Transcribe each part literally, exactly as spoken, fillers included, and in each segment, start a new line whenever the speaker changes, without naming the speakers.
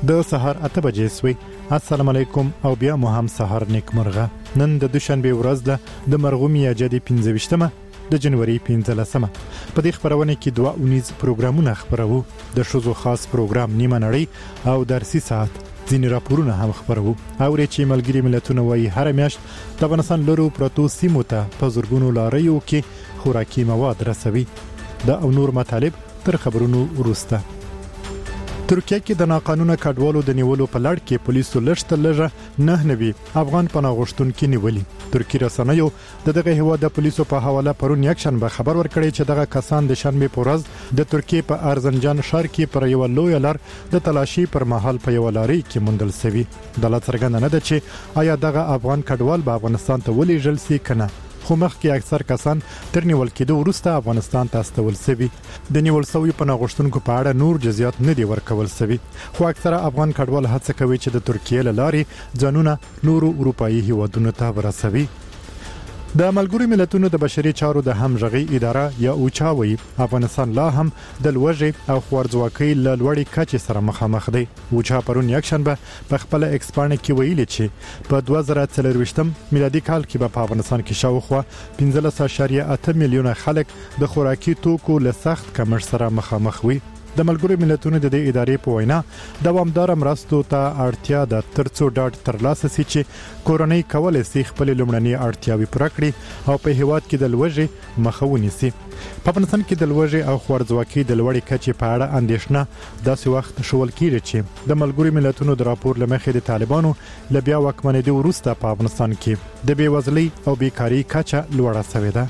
د سهار اته بجې سوی. السلام علیکم او بیا مو هم سهار نیک مرغه. نن د دوشنبه ورځ ده د مرغومی اجدي پنځه ویشتمه د جنوري پنځلسمه. په دې خبرونه کې دوه اونیز پروګرامونه خبرو. د شوزو خاص پروګرام نیمه نړۍ او درسي ساعت ځینې راپورونه هم خبرو. او چې ملګری ملتونه وایي هر میاشت د افغانستان لورو پروتو سیمو ته په زورګونو لاریو کې خوراکي مواد رسوي. دا او نور مطالب تر خبرونو وروسته. ترکیه کې د ناقانونه کډوالو د نیولو په لړ کې پولیسو لږ لږه نه نوي افغان پناه غوښتونکي نیولي. ترکی رسنیو د دغه هیواد د پولیسو په حواله پرون یک شنبه خبر ورکړی چې دغه کسان د شنبه په ورځ د ترکیه په ارزنجان ښار کې پر یو لوی لار د تلاشي پر مهال په یو لاري کې موندل شوی. د لا څرګنده نه ده چې آیا دغه افغان کډوال به افغانستان ته ولېږل شي کنه. خو مخکې اکثر کسان تر نیول کېدو وروسته افغانستان ته استول شوي. د نیول شوي پناه غوښتونکو په اړه نور جزئیات نه دي ورکول شوي. خو اکثره افغان کډوال هڅه کوي چې د ترکیه له لارې ځانونه نورو اروپایي هیوادونو ته ورسوي. د ملګرو ملتونو د بشري چارو د همغږي اداره یا اوچا وایي افغانستان لا هم د لوږې او خوارځواکۍ له لوړې کچې سره مخامخ دی. اوچا پرون یک شنبه په خپل ایکسپانه کې ویلي چې په دوه زره څلرویشتم میلادي کال کې په افغانستان کې شاوخوا پنځلس اعشاریه اته میلیونه خلک د خوراکي توکو له سخت کمښت سره مخامخ وي. د ملګرو ملتونو د دې ادارې په وینا دوامدار مرستو ته اړتیا ده ترڅو ډاډ ترلاسه شي چې کورنۍ کولای شي خپل لومړني اړتیاوې پوره کړي او په هیواد کې د لوږې مخه ونیسي. په افغانستان کې د لوږې او خوارځواکۍ د لوړې کچې په اړه اندېښنه داسې وخت شول کېږي چې د ملګرو ملتونو د راپور لمخې د طالبانو له بیا واکمنېدو وروسته په افغانستان کې د بېوزلۍ او بیکارۍ کچه لوړه شوې ده.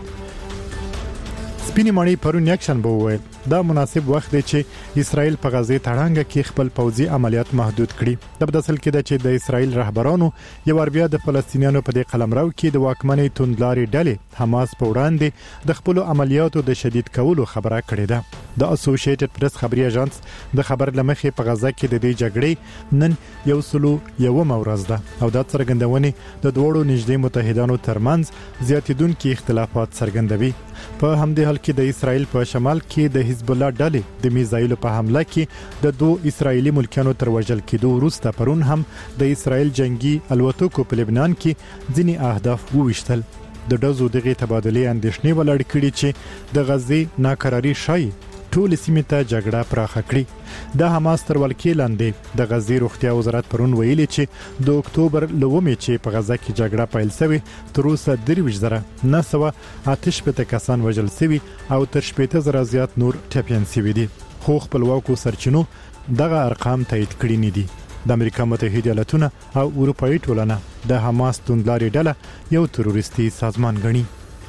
سپینې ماڼۍ پرون یک شنبه وویل دا مناسب وخت دی چې اسرائیل په غزه تړانګه کې خپل پوځي عملیات محدود کړي. د بدسل کې د چې د اسرائیل رهبرانو یو اربیا د فلسطینیانو په دې قلمرو کې د واکمنۍ توندلاري ډلې حماس په وړاندې د خپل عملیاتو د شدید کولو خبره کړې ده. د اسوسییټډ پریس خبري اژانس د خبر لمخې په غزه کې د دې جګړې نن یو سلو یو مورز ده او دا څرګندونه د دوړو نږدې متحدانو ترمنځ زیاتیدونکو اختلافات څرګندوي. په همدې حال کې د اسرائیل په شمال کې د حزب الله ډلې د میزایلو په حمله کې د دوه اسرایلی ملکانو تر وژل کېدو وروسته پرون هم د اسرائیل جنگي الوتکو په لبنان کې ځینې اهداف وویشتل. د ډزو دغه تبادلې اندېښنې ولړ کړي چې د غزې ناکراری شای ټول سیمه ته جګړه پراخه کړي. د حماس تر ولکې لاندې د غزې روغتیا وزارت پرون ویلي چې د اکتوبر لومې چې په غزه کې جګړه پیل شوه تر اوسه درویش زره نه سوه آتش پته کسان وژل شوي او تر شپږ زره زیات نور ټپيان شوي دي. خو خپلواکو سرچینو دغه ارقام تایید کړي نه دي. د امریکا متحده ایالاتونه او اروپאי ټولنه د حماس توندلاري ډله یو تروریستي سازمان ګڼي.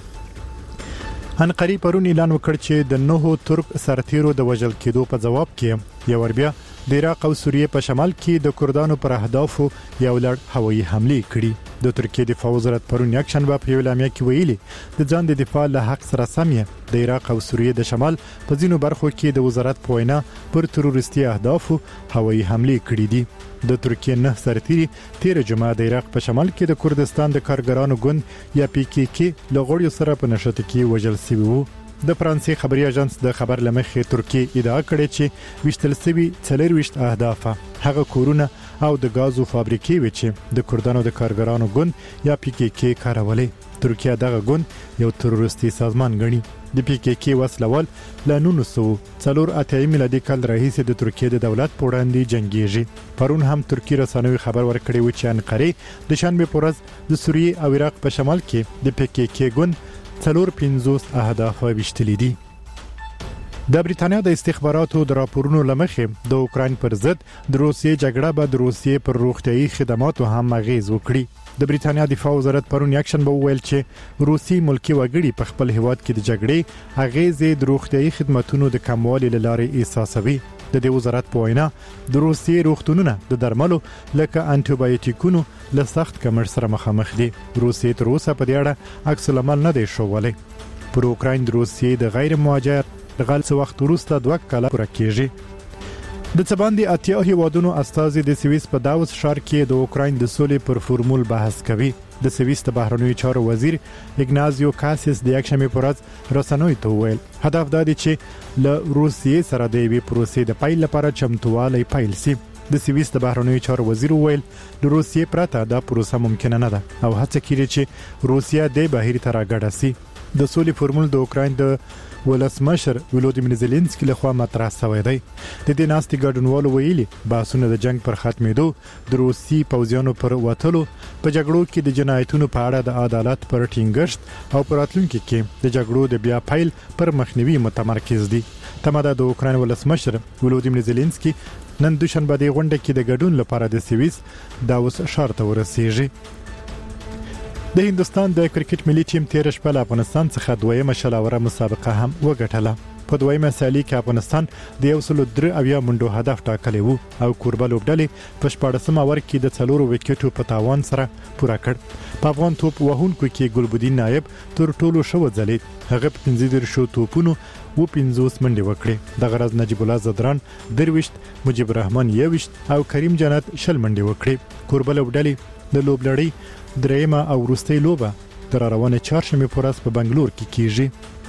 انقری پرون اعلان وکړ چې د نوو ترک سرتیرو د وژل کېدو په جواب کې یو وربیا د عراق او سوریه په شمال کې د کردانو پر اهدافو یو لړ هوایي حمله کړې. د ترکیه دفاع وزارت پرون یک شنبه په اعلامیه کې ویلي د ځان د دفاع له حق سره سمې د عراق او سوریه د شمال په ځینو برخو کې د وزارت په وینا پر تروریستي اهدافو هوایي حمله کړې دي. د ترکیه نه سرتیري تیر جمعه د عراق په شمال کې د کردستان د کارګرانو ګوند یا پی کی کی لغړیو سره په نشته کې وژل شوی وو. د فرانسې خبري اژانس د خبر لمخې ترکیه ادعا کړې چې وشتل سوي څلرويشت اهداف هغه کورونه او د غازو فابریکې و چې د کردانو د کارګرانو ګوند یا پی کی کی کارولې. ترکیه دغه ګوند یو تروریستي سازمان ګڼي. د پی کی کی وسلوال له نولس سوه څلور اتیا میلادي کال راهیسې د ترکیه د دولت په وړاندې جنگيږي. پرون هم ترکی رسنیو خبر ورکړی و چې انقره د شنبه په ورځ د سوریه او عراق په شمال کې د پی کی کی ګوند څلور پنځوس اهداف وشتلې دي. د بریټانیا د استخباراتو د راپورونو لمخې د اوکراین پر ضد د روسیې جګړه به د روسیې پر روغتيایي خدماتو هم اغیز وکړي. د بریټانیا دفاع وزارت پرون یک شنبه وویل چې روسي ملکی وګړي په خپل هیواد کې د جګړې اغیز د روغتيایي خدماتو د کموالي لاره احساسوي. د دې وزارت په وینا د روسیې روغتونونه د درملو لکه انټي بایوټیکونو له سخت کمر سره مخامخ دي. روسیې تر اوسه په دې اړه عکس العمل نه دی شوولې. پر اوکراین د روسیې د غیر مهاجر غل څه وخت وروسته دوه کاله پوره کېږي. د څباندې اتیا هیوادونو استازي د سویس په داوس ښار کې د اوکراین د سولې پر فورمول بحث کوي. د سویس د بهرنیو چارو وزیر ایګنازیو کاسیس د یک شنبه پر ورځ رسنوي ته وویل هدف دا دی چې له روسیې سره د وی پروسې د پایل لپاره چمتووالی پیل شي. د سویس د بهرنیو چارو وزیر ویل د روسیې پرته دا پروسه ممکن نه ده او هڅه کوي چې روسیا د بهیر تر راګډه سي. د سولې فورمول د اوکراین د ولسمشر ولودیمیر زيلنسکي لخوا مطرح شوی دی. د دې ناستې ګډونوالو ویلي بحثونه د جنگ پر ختمېدو، د روسي پوځیانو پر وټلو، په جګړو کې د جنایتونو په اړه د عدالت پر ټینګښت او پر راتلونکي کې د جګړو د بیا پیل پر مخنیوي متمرکز دي. تماده د اوکراین ولسمشر ولودیمیر زيلنسکي نن دوشنبه د غونډې کې د ګډون لپاره د سویس داوس ښار ته ورسېږي. د هندستان د کرکټ ملي ټیم تیر شپه له افغانستان څخه دویمه شلاوره مسابقه هم وګټله. په دویمه سیالي کې افغانستان د یو سل درې اویا منډو هدف ټاکلی وو او کوربه لوبډلې په شپاړسم اوور کې د څلورو وکټو په تاوان سره پوره کړ. په افغان توپ وهونکو کې ګلبدین نایب تر ټولو ښه وځلید. هغه په پنځه دېرشو توپونو و پنځوس منډې وکړې. د غرض نجیب الله زدران درويشت، مجيب الرحمن یويشت او کریم جنت شل منډې وکړې. کوربه لوبډلې د لوبلړۍ درېمه او وروستۍ لوبه تر روانه چهارشنبه په ورځ په بنگلور کې کیږي.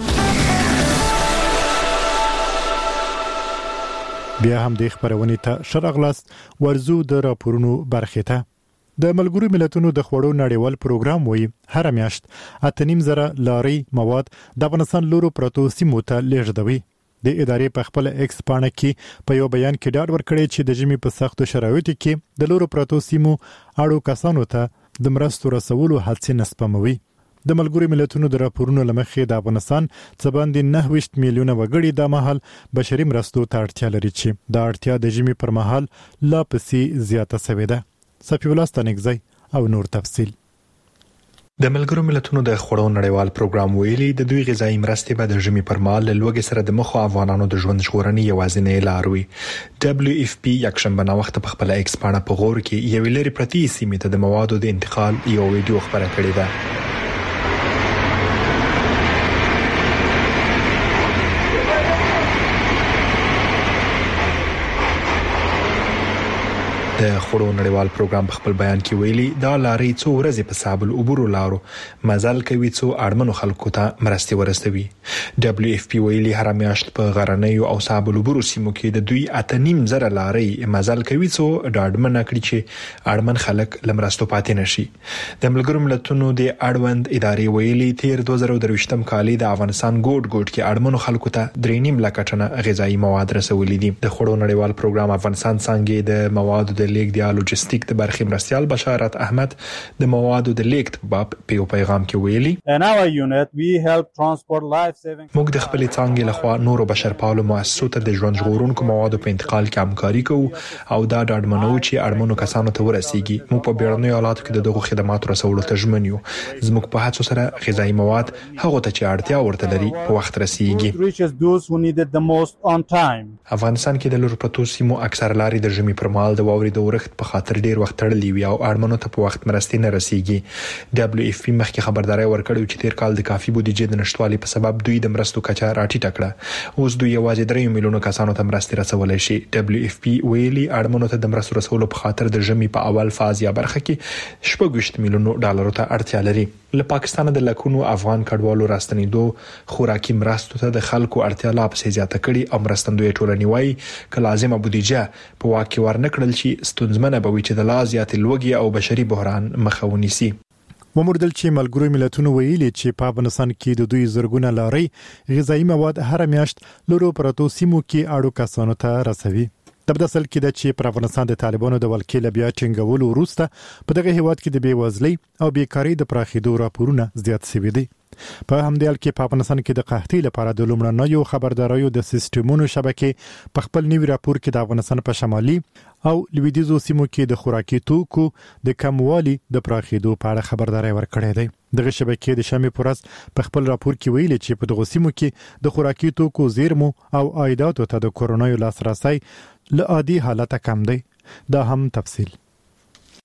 بیا هم د خبرونې ته شرغلاست ورزو د راپورونو برخه ته. د ملګرو ملتونو د خوړو نړیوال پروګرام وایي هر میاشت اته نیم زره لاري مواد د افغانستان لورو پروتو سیمو ته لیږدوي. د ادارې په خپل ایکس پاڼه کې په یو بیان کې ډاډ ورکړی چې د ژمي په سختو شرایطو کې د لورو پروتو سیمو اړو کسانو ته د مرستو رسولو هڅې نسپموي. د ملګرو ملتونو د راپورونو لمخې د افغانستان څه باندې نهه ویشت میلیونه وګړي د مهال بشري مرستو ته اړتیا لري چې د اړتیا د ژمي پر مهال لا پسې زیاته شوې ده. صفي الله ستانکزی او نور تفصیل.
د ملګرو ملتونو د خوړو نړیوال پروګرام ویلي د دوی غذایی مرستې به د ژمي پر مهال له لوږې سره د مخ افغانانو د ژوند ژغورنې یوازینۍ لار وي. دبليو اف پی یکشنبه نوښت په خپل ایکس پاڼه په غور کې یو لري پرتی سیمه ته د موادو د انتقال یو ویډیو خبره کړې ده. د خوړو نړیوال پروګرام په خپل بیان کې ویلي دا لاري څو ورځې په صابل عبور لارو مزل کوي څو اړمنو خلکو ته مرستې ورسوي. دبليو اف پی ویلي هر میاشت په غرنیو او صابل عبور سیمو کې د دوی اته نیم زره لاري مزل کوي څو ډاډمن کړي چې اړمن خلک لمرستو پاتې نشي. د ملګرو ملتونو د اړوند ادارې ویلي تیر دوه زره درویشتم کال د افغانستان ګوټ ګوټ کې اړمنو خلکو ته درې نیم لک ټنه غذایی مواد رسولي دي. د خوړو نړیوال پروګرام افغانستان څنګه د موادو د لیک د لوجستیک د برخې مرستيال بشارت احمد د موادو د لیک باب په پیغام کې ویلي موږ د خپل څنګه لخوا نورو بشرپالو مؤسسو ته د ژوند ژغورونکو موادو په انتقال کې همکاري کوو او دا ډاډمنو چې اړمنو کسانو ته ورسیږي. موږ په بیړنیو حالاتو کې دغه خدماتو رسولو ته ژمن یو. زموږ په هڅو سره غذایی مواد هغه ته چې اړتیا ورته لري په وخت رسیږي. افغانستان کې د لور پروتو سیمو اکثر لاري د ژمي پر مهال د واوري د ورښت په خاطر ډیر وخت تړلې وي او اړمنو ته په وخت مرستې نه رسیږي. دبليو اف پی مخکې خبرداري ورکړې چې تیر کال د کافي بودیجې د نشټوالي په سبب دوی د مرستو کچه راټیټه کړه. اوس دوی یوازې درې میلیونه کسانو ته مرستې رسولای شي. دبليو اف پی ویلي اړمنو ته د مرستو رسولو په خاطر د ژمي په اول فاز یا برخه کې شپږ میلیونه ډالر ته اړتیا لري. له پاکستان د لکونو افغان کډوالو راستنېدو خوراکي مرستو ته د خلکو اړتیا لا پسې زیاته کړي او مرستندوی ټولنې وايي ک لازمه بودیجه په واقع ورنکړل شي ستونزمنه به وي چې د لا زیات لوږې او بشري بحران مخه ونیسي.
ومردل چې ملګرو ملتونو ویلي چې په افغانستان کې د دوی زرګونه لاري غذایی مواد هر میاشت لورو پروتو سیمو کې اړو کسانو ته رسوي. د بدسل کې د چې پر افغانستان د طالبانو د ولکې لبیا ټینګولو وروسته په دغه هیواد کې د بیوزلۍ او بیکاری د پراخېدو راپورونه زیات شوي دي. په همدې حال کې په افغانستان کې د قحطۍ لپاره د لومړنیو خبرداريو د سیستمونو شبکې په خپل نوي راپور کې د افغانستان په شمالي او لویدیځو سیمو کې د خوراکي توکو د کموالي د پراخېدو په اړه خبرداري ورکړې ده. دغه شبکې د شمې پورس په خپل راپور کې ویلي چې په دغه سیمو کې د خوراکي توکو زیرمو او عایداتو ته د کورونایو لاسرسي له عادي حالت کم دی. دا هم تفصیل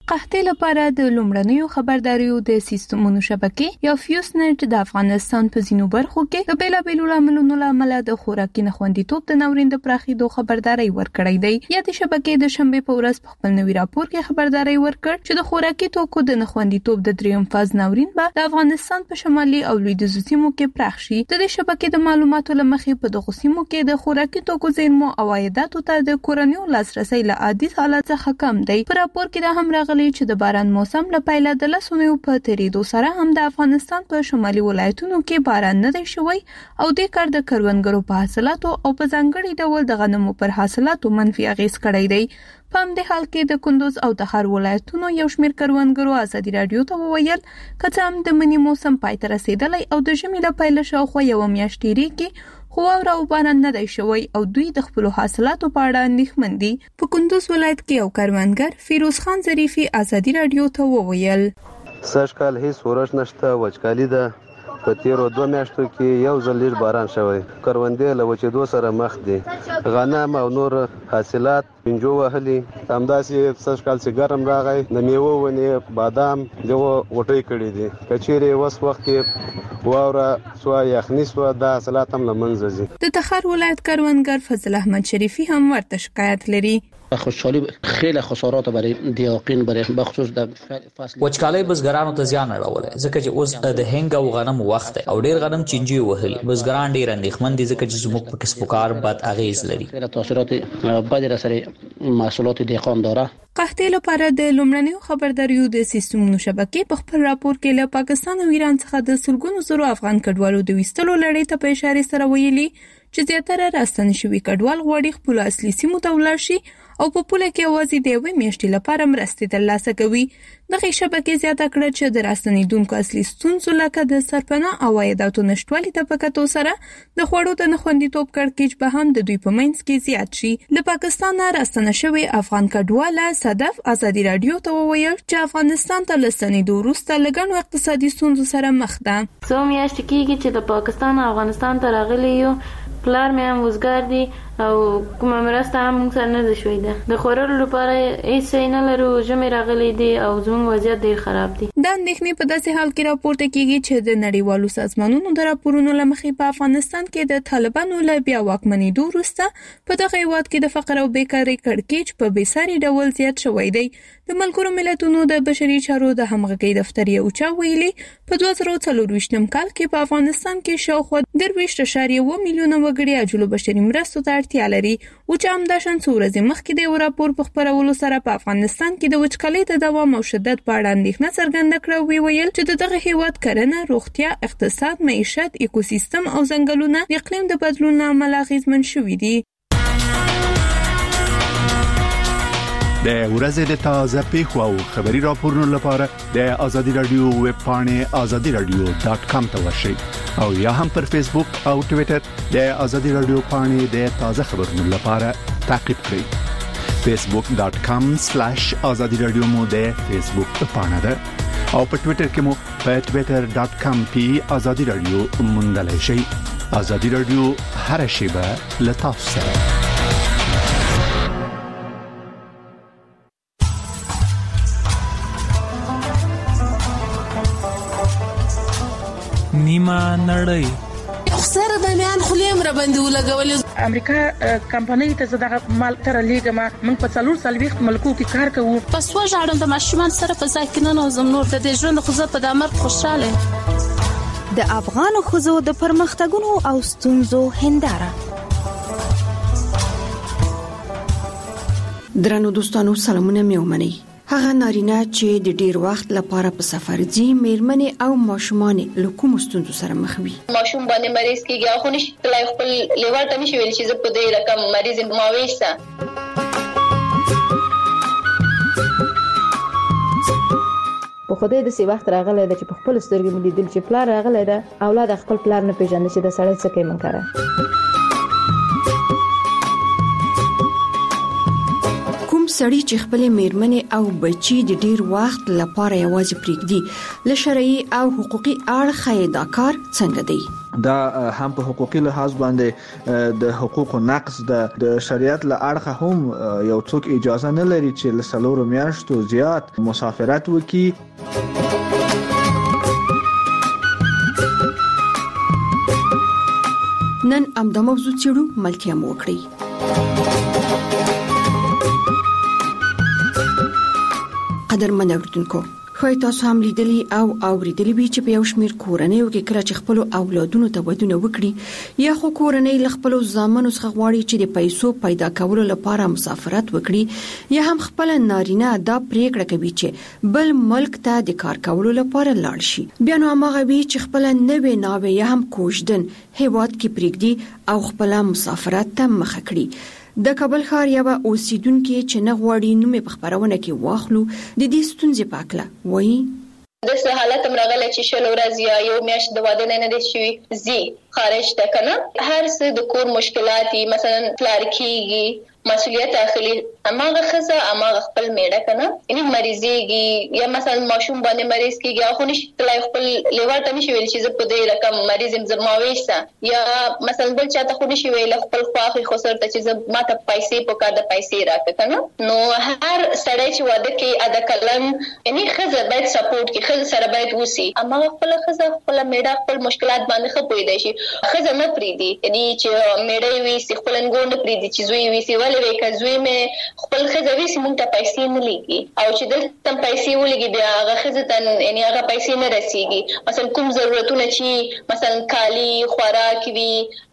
قحطۍ لپاره د لومړنیو خبرداريو د سیستمونو شبکې یا فیوسنت د افغانستان په ځینو برخو کې د بیلابېلو لاملونو لامل د خوراکي نخوندیتوب د ناورین د پراخېدو خبرداري ورکړې دی. یا د شبکې د شنبه په ورځ په خپل نوي راپور کې خبرداري ورکړ چې د خوراکي توکو د نخوندیتوب د دریم فاز ناورین به د افغانستان په شمالي او لویدیځو سیمو کې پراخ شي. د دې شبکې د معلوماتو لمخې په دغو سیمو کې د خوراکي توکو زیرمو او عایداتو ته د کورنیو لاسرسي له عادي حالت څخه کم دی. په راپور کې دا هم راغلی چې د باران موسم له پیله د لسونو په تیریدو سره هم د افغانستان په شمالي ولایتونو کې باران نه دی شوی او د کار د کروندګرو په حاصلاتو او په ځانګړي ډول د غنمو پر حاصلاتو منفي اغیز کړی دی. په همدې حال کې د کندوز او د هر ولایتونو یو شمېر کروندګرو ازادي رادیو ته وویل که څه هم د منی موسم پای ته رسیدلی او د ژمي له پیله شاوخوا یوه میاشت تېرېږي خو واوره او باران نه دی شوی او دوی د خپلو حاصلاتو په اړه اندېښمن دي. په کندوز ولایت کې یو کروندګر فیروز خان ظریفي ازادي رادیو ته وویل
سږ کال هیڅ ورش نشته، وچکالي ده. په تیرو دوه میاشتو کې یو ځل لږ باران شوی، کروندې له وچېدو سره مخ دي. غنم او نور حاصلات پنجو وهلي. همداسې سږ کال چې ګرم راغی د میوو ونې بادام دغه غوټۍ کړي دي. که چیرې اوس وخت کې واوره سوه یخني سوه دا حاصلات هم له منځه ځي.
د تخار ولایت کروندګر فضل احمد شریفي هم ورته شکایت لري.
خوشحالی خیلی خسارات برای دیاقین برای بخصوص د فصل
وچکالۍ بزګرانو ته زیان اړولی ځکه چې اوس د هنګ او غنم وخت او ډیر غنم چینجی وهلي. بزګران ډیر اندېښمن دي ځکه چې زموږ په کسب و کار بد اغیز لري.
خیلی تاثیرات بد را سر محصولات دهقان داره.
قحطۍ لپاره د لومړنیو خبرداریو د سیستمونو شبکې په خپل راپور کې له پاکستان او ایران څخه د سلګونو زرو افغان کډوالو د ویستلو لړۍ ته په اشاره سره ویلي چې زیاتره راستنه شوي کډوال غواړي خپل اصلي سیمو ته ولاړ شي او په پوله کې یوازې د یوې میاشتې لپاره مرستې ترلاسه کوي. دغه شبکې زیاته کړه چې د راستنېدونکو اصلي ستونزو لکه د سرپناه او عایداتو نشتوالي ته په کتو سره د خوړو د نخوندیتوب کړکېچ به هم د دوی په منځ کې زیات شي. له پاکستان نه راستنه شوي افغان کډواله صدف ازادي رادیو ته وویل چې افغانستان ته له ستنېدو وروسته له ګڼو اقتصادي ستونزو سره مخ ده.
څو میاشتې کېږي چې د پاکستان او افغانستان ته راغلي یو. پلار مې هم وزګار دي او کومه مرسته هم موږ سره نه ده شوې ده. د خوړلو لپاره هېڅ شی نه لرو. ژمي راغلی دی او زموږ وضعیت ډېر خراب دی.
دا اندېښنې په داسې حال کې راپورته کېږي چې د نړیوالو سازمانونو د راپورونو له مخې په افغانستان کې د طالبانو له بیا واکمنېدو وروسته په دغه هېواد کې د فقر او بیکارۍ کړکېچ په بېساري ډول زیات شوی دی. د ملګرو ملتونو د بشري چارو د همغږۍ دفتر یو چا ویلي په دوه زره څلرویشتم کال کې په افغانستان کې شاوخوا درویشت اعشاریه اووه میلیونه وګړي عاجلو بشري مرستو ته اړتیا لري. او چې همداشان څو ورځې مخکې د یو راپور په خپرولو سره په افغانستان کې د وچکالۍ د دوام او شدت په اړه اندېښنه څرګنده کړه او ویل چې د دغه هېواد کرنه، روغتیا، اقتصاد، معیشت، ایکوسیستم او ځنګلونه د اقلیم د بدلون له امله اغېزمن شوي دي.
د ورځې د تازه پیښو او خبري راپورونو لپاره د ازادي رادیو ویب پاڼې ازادي رادیو ډاټ کام ته ورشئ او یا هم پر فیسبوک او ټوئیټر د ازادي رادیو پاڼې د تازه خبرونو لپاره تعقیب کړئ. فیسبوک ډاټ کام سلیش ازادي رادیو مو د فیسبوک پاڼه ده او په ټوئیټر کې مو په ټوئیټر ډاټ کام پی ازادي رادیو موندلای شئ. ازادي رادیو هر شیبه له تاسو سره.
نیمه نړۍ
خسر د میان خلیم را باندې ولګول.
امریکا کمپنۍ ته زړه مال تر لیګما موږ په څلور سلويخت ملکو کې کار کوو.
پس وژاړم د ماشومان سره په ځای کې نه نوزم نور د دې ژوند خو زه په دامر خوشاله.
د افغان خوځو د پرمختګونو او ستونزو هنداره.
درنو دوستانو سلامونه مې ومنئ. هغه نارینه چې د ډیر وخت لپاره په سفر ځي میرمنې او ماشومان له کوم ستونزو سره مخ وي.
ماشوم باندې مریض کیږي خو نشي تلای خپل لیوال ته نشي ویل چې زه په دې رقم مریض ما وېسته.
په خدای د سی وخت راغلی د چې په خپل سترګې مې لیدل چې پلار راغلی ده اولاد خپل پلار نه پیژني چې د سړی څه کوي من کړه.
سړی چې خپل میرمنې او بچي د ډیر وخت لپاره یوازې پریږدي له شرعي او حقوقي اړخه دا کار څنګه دی؟
دا هم په حقوقي لحاظ باندې د حقوقو نقض د شریعت له اړخه هم یو څوک اجازه نه لري چې له څلورو میاشتو زیات مسافرت وکړي.
نن امدا موضوع چیرو ملتیا مو وکړي. قدرمن اوردونکو، خو تاسو هم لیدلی او اوریدلی وی چې په یو شمیر کورنیو کې کله چې خپل اولادونو ته ودونه وکړي یا خو کورنۍ له خپل ځامنو څخه غواړي چې د پیسو پیدا کولو لپاره مسافرت وکړي یا هم خپل نارینه دا پریکړه کوي چې بل ملک ته د کار کولو لپاره لاړ شي. بیا نو هغه وی چې خپل نوې ناوې یا هم کوژدن هیواد کې پریږدي او خپل مسافرت ته مخه کړي. د کابل ښار یو اوسیدونکو چې نه غواړي نوم په خبرونه کې واخلو د دې ستونزې په اړه وایي.
د څه حالت مرغله چې شل ورځې یا یو میاشت د واده نه نه شي زی خارج ته کنه هر څه د کور مشکلات مثلا پلار کیږي مسؤلیت اخلي اماغه خزه اماغه خپل میړه کنه یعنی مریضيږي یا مثلا ماشوم باندې مریض کیږي او خو نشي تلای خپل لیواټ نشي ویل چې زه په دې رقم مریض زماويسه یا مثلا بل چاته خو نشي ویل خپل خواخي خسر ته چې زه ماته پیسې په کار د پیسې راکې کنه نو هر سړی چې واده کوي ادا کلن یعنی خزه باید سپورټ کوي خزه سره باید وسی اماغه خپل خزه خپل میړه خپل مشکلات باندې خپوي دی شي خزه نه پریدي یعنی چې میړه وي سی خپل انګون پریدي چې زوی وي سی ولې وي کزوی مې خپل خزه وي سی مونږ ته پیسې نه لګي او چې دلته پیسې ولګي بیا هغه خزه ته یعنی هغه پیسې نه رسیږي مثلا کوم ضرورتونه چې مثلا کالی خوراک وي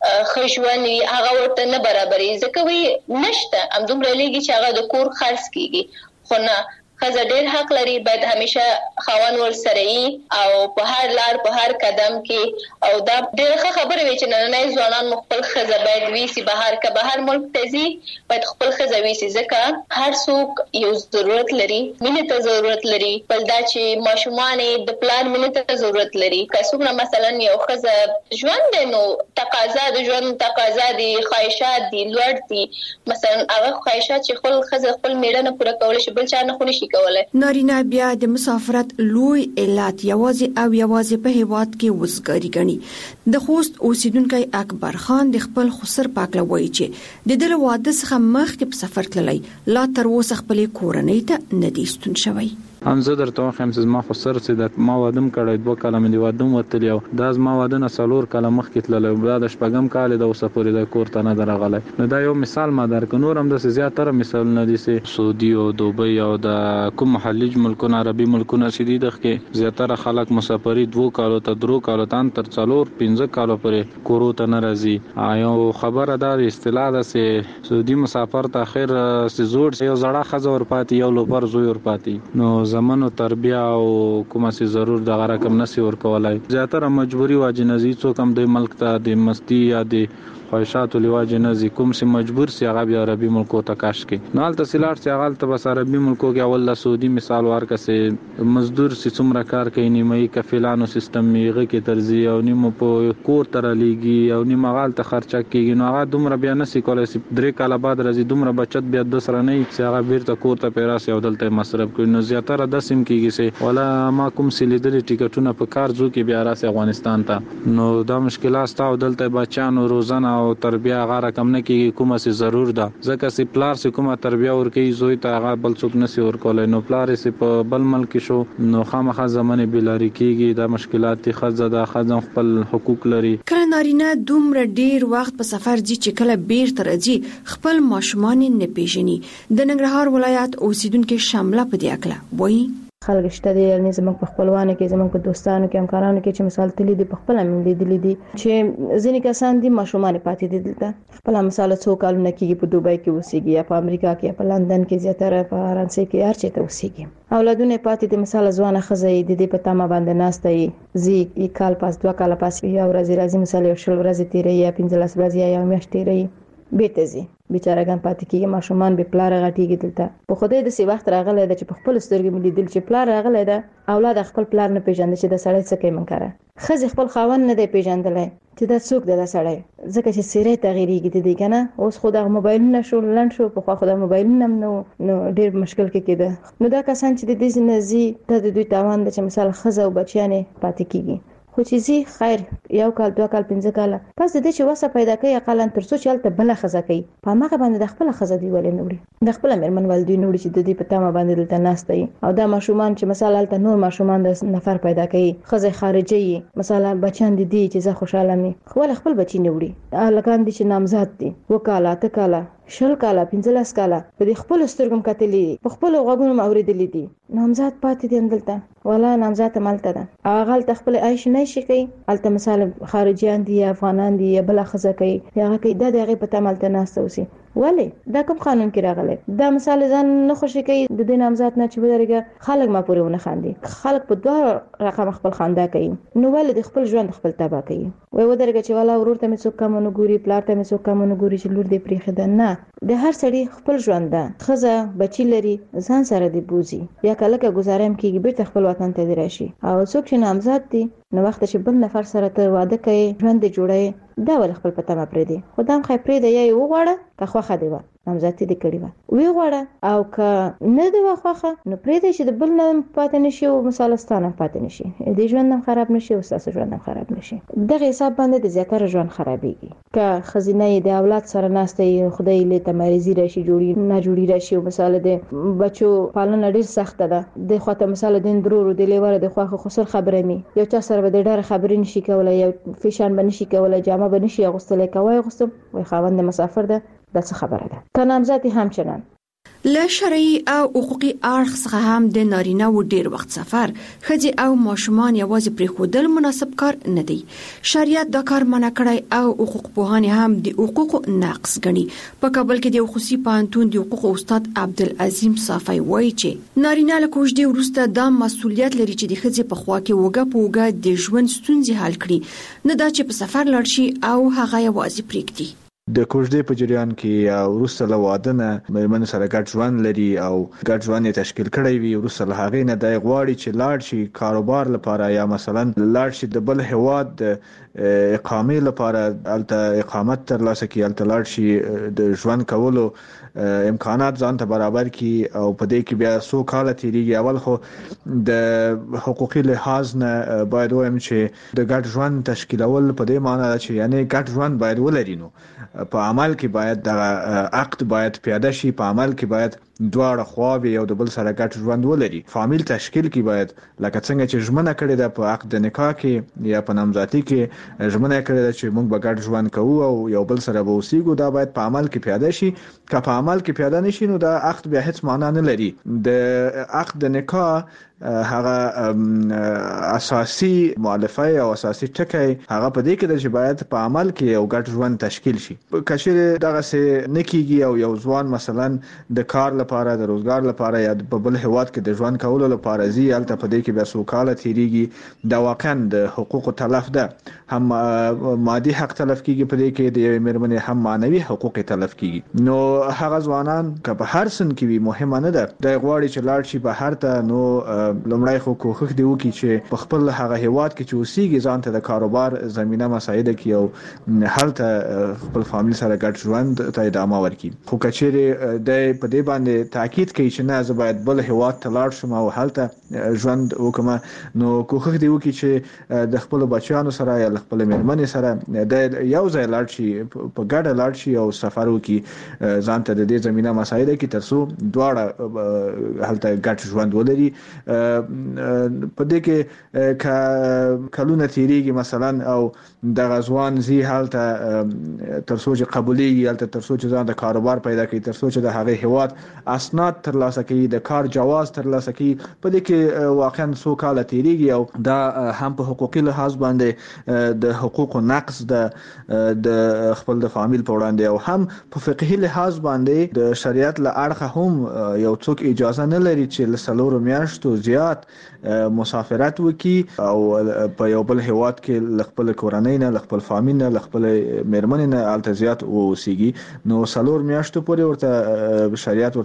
خښون وي هغه ورته نه برابرې ځکه وي نشته هم دومره لګي چې هغه د کور خرڅ کیږي خو نه خزه ډېر حق لري باید همیشه خاون ور سره ای او په هر لار په هر قدم کې او دا ډېر خبره وی چې نن نه ځوانان مخبل خزه باید وی سي بهر که بهر ملک تزي باید خپل خزه وی سي ځکه هر څوک یو ضرورت لري مینه ته ضرورت لري بل دا چې ماشومان د پلان مینه ته ضرورت لري که څوک مثلا یو خزه ژوند نو تقاضا د ژوند تقاضا دي خواهشات دي لوړ دي مثلا هغه خواهشات چې خپل خزه خپل میړه نه پوره کول شي بل چا نه خوني
نارینه بیا د مسافرت لوی علت یوازې او یوازې په هیواد کې وزګاری غني. د خوست اوسیدونکو اکبر خان د خپل خسر پاکله وایي چې د دل واده څخه مخکې په سفر تللی لا تر اوسه خپل کورنۍ ته نه دی ستون شوی.
هم زه درته وایم چې ما خو سر چې د ما وادم کړی دوه کاله مې د وادم وتلی او دا زما واده نه څلور کاله مخکې تللی دا د شپږم کال د اوسه پورې د کور ته نه درغلی نو دا یو مثال ما درکړ. نور هم داسې زیاتره مثالونه دي چې سعودي او دوبۍ او د کوم خلیج ملکونه عربي ملکونه چې دي دغه کې زیاتره خلک مسافري دوه کالو ته درو کالو ته تر څلور پنځه کالو پورې کورو ته نه راځي. یو خبره دا اصطلاح ده چې سعودي مسافر ته اخر سي زوړ یو زړه خزه ور پاتې یو لوبر زوی ور پاتې نو زمونو تربیه او کومه سي ضرور د غرقم نسی ور کولای زیاتره مجبوری واجنزي څوک هم د ملک ته د مستی یا د خواهشات لواجه نزي کوم سي مجبور سي هغه بیا عربي ملکو ته کاش کې نو الته سیلار سي هغه ته بس عربي ملکو کې اول لا سعودي مثال ورکسه مزدور سي څومره کار کوي نیمه کفیلانو سیستم میغه کې ترزی او نیمه په کور تر لېږي او نیمه غال ته خرچه کیږي نو هغه دومره بیا نسی کولای سي درې کاله بعد راځي دومره بچت بیا د سره نه سي هغه بیرته کور ته پیراسي او دلته مصرف کوي نو زیاتره د سیم کیږي سي ولا ما کوم سي لیدل ټیکټونه په کار ځو کې بیا راسي افغانستان ته نو دا مشکلات تاو دلته بچانو روزانه او تربیه هغه رقم نه کیږي کومه سي ضرور ده ځکه سي پلار سي کومه تربیه ورکي زوی ته هغه بل څوک نسی ورکولای نو پلار سي په بل ملک شو نو خامخا زمانه بلاری کیږي دا مشکلات خزه د خزم خپل حقوق لري.
کله نارینه دومره ډیر وخت په سفر ځي چې کله بیرته راځي خپل ماشومان نه پیژني. د ننګرهار ولایت اوسیدونکو شامله په دې اکله وایي
خلک شته دي یعنی زموږ په خپلوانو کې زموږ په دوستانو کې همکارانو کې چې مثال تللی دي په خپل هم لیدلې دي چې ځینې کسان دي ماشومان پاتې دي دلته خپل مثال څو کالونه کې په دوبۍ کې اوسېږي یا په امریکا کې په لندن کې زیاتره په فرانسې کې هر چېرته اوسېږي اولادونه پاتې دي مثال ځوانه ښځه د دې په تمه باندې ناسته یې زی یې کال پاس دوه کاله پاس یا ورځې راځي مثال یو شل ورځې تیرې یا پنځلس ورځې یا میاشت تیرې بیرته ځي بیچارهګان پاتې کیږي ماشومان به پلار غټیږي دلته په خوده د سی وخت راغلی د چې په خپل سترګې ملي دل چې پلار راغلی دا اولاد خپل پلار نه پیژاند چې د سړی څه کوي منکره خزي خپل خاون نه دی پیژندلای چې دا څوک د سړی ځکه چې سیرې تغیریږي د دې کنه اوس خو د موبایل نشو لند شو په خو د موبایل نم نو نو ډیر مشکل کې کېده نو دا کسان چې د دې نزي د دوی تاوان د چې مثال خزه او بچیانه پاتې کیږي خو چې زی خیر یو کال دوه کال پنځه کال پس د دې چې وسه پیدا کوي اقلا تر څو چلته بل خزه کوي په ماګه باندې د خپل خزه دی ولې نوړي د خپل مرمن ولدي نوړي چې د دې په تامه باندې دلته ناشتي او دا ماشومان چې مثلا الته نور ماشومان د نفر پیدا کوي خزه خارجي مثلا بچان دي چې زه خوشاله مي خو خپل بچی نوړي لکان دي چې نامزاد دي وکاله تکاله شل کاله پنځلس کاله په خپل سترګم کتلې په خپل غوږونو اوریدلې دي نامزاد پاتې دي اندلته ولا نامزاد مالته ده اغل تخپل عيش نه شي کوي الته مثال خارجيان دي افغانان دي بل خزه کوي هغه کې د دغه په تمالته ناستو سي ولی دا کوم قانون کې راغلی دا مثال ځان نه خوشي کوي د دې نامزاد نه چې ودرګه خلک ما پورې ونه خاندي خلک په دوه رقم خپل خندا کوي نو ول د خپل ژوند خپل تبا کوي وای ودرګه چې والا ورور ته مې څوک کم نه ګوري پلار ته مې څوک کم نه ګوري چې لور دې پرې خده نه د هر سړي خپل ژوند ده خزه بچی لري ځان سره دی بوزي یا کله کې گزارم کیږي بیرته خپل وطن ته دی راشي او څوک چې نامزاد دي نو وخت چې بل نفر سره ته واده کوي ژوند جوړي دا ول خپل پته ما پرې دي خدام خې پرې دی یا وغواړه که خوخه دی و نامزادي دې کړی و وی غواړه او که نه دی وخوخه نو پرې دی چې د بل نه پاتې نشي او مثالستانه پاتې نشي دې ژوند هم خراب نشي او ساس ژوند هم خراب نشي دغه حساب باندې د زیاتره ژوند خرابېږي که خزینه د اولاد سره ناشته خدای له تمریزي راشي جوړي نه جوړي راشي او مثال د بچو پالنه ډیر سخت ده د خواته مثال د درو د لیوره د خوخه خسر خبره می یو چا سره به ډېر خبرې نشي کولای یو فیشن بنشي کولای جامه بنشي غوستل کوي غوستم وي خاوند مسافر ده دا څه خبره ده که نامزادي همچنان
له شرعي او حقوقي اړخ څخه هم د نارینه و ډیر وخت سفر خځې او ماشومان یوازې پرې خودل مناسب کار نه دی شریعت دا کار منع کړی او حقوق پوهان هم د حقوق نقص غني په کابل کې د خصوصي پانتون د حقوق استاد عبدالعظیم صافي وایي چې نارینه له کوژدې ورسته دا مسؤلیت لري چې د خځې په خوا کې وګه پوګه د ژوند ستونزې حل کړي نه دا چې په سفر لاړ شي او هغه یوازې پریږدي
د کوژدې په جریان کې وروسته له واده نه مېرمن سره ګډ ژوند لري او ګډ ژوند یې تشکیل کړی وي وروسته له هغې نه د غواړي چې لاړ شي کاروبار لپاره یا مثلا لاړ شي د بل هواد اقامې لپاره الته اقامت ترلاسه کړي الته لاړ شي د ژوند کولو امکانات ځان ته برابر کړي او په دې کې بیا څو کال تیریږي اول خو د حقوقي لحاظ نه باید وایم چې د ګډ ژوند تشکیلول په دې معنی ده چې یعنی ګډ ژوند باید ولري نو په عمل کې باید د عقد باید پیاده شي په عمل کې باید دواړه خواوې یو د بل سره ګډ ژوند ولري فامیل تشکیل کې باید لکه څنګه چې ژمنه کړې ده په عقد نکاح کې یا په نامزادي کې ژمنه کړې ده چې موږ به ګډ ژوند کوو او یو بل سره به اوسېږو دا باید په عمل کې پیاده شي که په عمل کې پیاده نشي نو دا عقد بیا هیڅ معنا نه لري د عقد نکاح هغه اساسي مؤلفه او اساسي ټکی هغه په دې کې د چې باید په عمل کې یو ګډ ژوند تشکیل شي کچېره دغه څه نکېږي او یو ځوان مثلا د کار لپاره د روزګار لپاره یا په بل هواد کې د ژوند کولو لپاره زی الته په دې کې بیا سوکاله تیریږي دا واقعا د حقوق تلف ده هم مادي حق تلف کیږي په دې کې د مېرمنې هم معنوي حقوق تلف کیږي نو هغه ځوانان که په هر سن کې وي مهمه نه ده د غواړي چې لاړ شي بهر ته نو لومړی خو کوښښ دی وکړي چې په خپل هغه هیواد کې چې اوسېږي ځان ته د کاروبار زمينه مساعده کړي او هلته خپل فامیل سره ګډ ژوند ته ادامه ورکړي خو کچېره د په دې باندې تاکید کوي چې نه زه باید بل هیواد ته لاړ شم او هلته ژوند وکم نو کوښښ دی وکړي چې د خپل بچیانو سره یا خپل مېرمنې سره د یو ځای لاړ شي په ګډه لاړ شي او سفر وکړي ځان ته د دې زمينه مساعده کړي ترڅو دواړه هلته ګډ ژوند ولري په دې کې کلونه تیریږي مثلا او د غزوان زی حالت ترڅو چې قبولي حالت ترڅو چې ځان د کاروبار پیدا کړي ترڅو چې د هغه هواد اسناد ترلاسه کړي د کار جواز ترلاسه کړي په دې کې واقعا څو کال تیریږي او دا هم په حقوقي لحاظ باندې د حقوق نقص د د خپل د فامیل په وړاندې او هم په فقهي لحاظ باندې د شریعت له اړخه هم یو څوک اجازه نه لري چې لسلور میاشتو زیات مسافرت وکي او په یو بل هواد کې خپل کورنۍ نه خپل فامیل نه خپل مېرمنې نه التزیات او سیږي نو سلور میاشتو پورې ورته شریعت ورته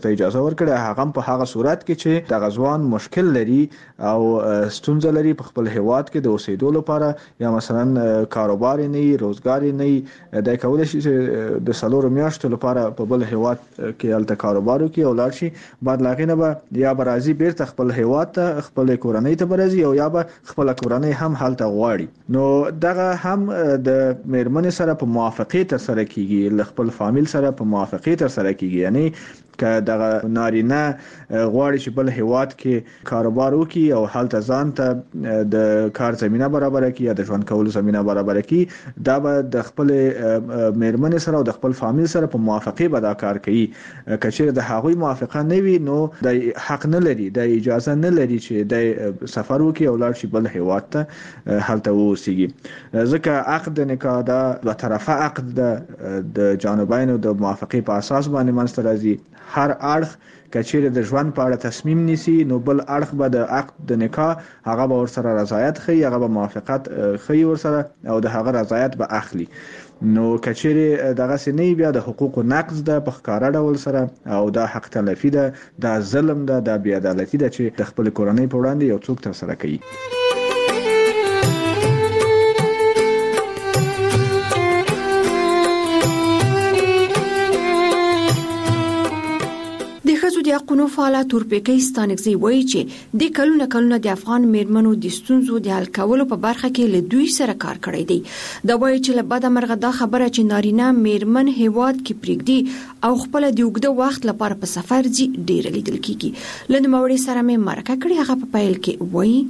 ورته اجازه ورکړه، هغه په هغه صورت کې چې د غزوان مشکل لري او ستونزه لري په خپل هیواد کې د اوسېدو لپاره، یا مثلا کاروبار نه وي، روزګار نه وي، د کولای شي د سلور میاشتو لپاره په بل هیواد کې الته کاروبار وکړي او لاړ شي، بعد لاغینه به یا برازي بیرته خپل هیواد ته خپل کورنۍ ته برازي او یا به خپل کورنۍ هم حالت غواړي. نو دغه هم د مېرمنې سره په موافقه تر سره کیږي، ل خپل فامیل سره په موافقه تر سره کیږي، یعنی که دغه نارینه غواړي چې بل هیواد کې کاروبار وکړي او حالت ځان ته د کار زمينه برابر کړي یا د ژوند کولو زمينه برابر کړي، دا به د خپل مېرمنې سره او د خپل فامیل سره په موافقه به دا کار کوي. کچېر د هغوی موافقه نه وي نو د حق نه لري، د اجازه نه لري چې د سفر وکړي او لاړ شي بل هیواد ته حالت ووسیږي. ځکه عقد نکاح دا دوه طرفه عقد ده، د جانبینو د موافقه په اساس باندې منځته راځي. هر اړخ کچېر د ژوند په اړه تصمیم نیسي نو بل اړخ به د عقد د نکاح هغه به ورسره رضایت خي، هغه به موافقت خي ورسره او د هغه رضایت به اخلي. نو کچېر دغه سنې بیا د حقوق نقض ده په ښکارا ډول سره او دا حق تلفي ده، دا ظلم ده، دا بې عدالتي ده چې د خپل کورنۍ په وړاندې یو څوک تر سره کوي.
د حقوقو فعال تورپیکي ستانکزی وایي چې د کلونه کلونه د افغان میرمنو د ستونزو د حل کولو په برخه کې له دوی سره کار کړی دی. دا وایي چې له بده مرغه دا خبره چې نارینه میرمن هیواد کې پریږدي او خپل د اوږده وخت لپاره په سفر ځي ډیر لیدل کیږي. لنډ موري سره مې مرکه کړې، هغه په پیل کې وایي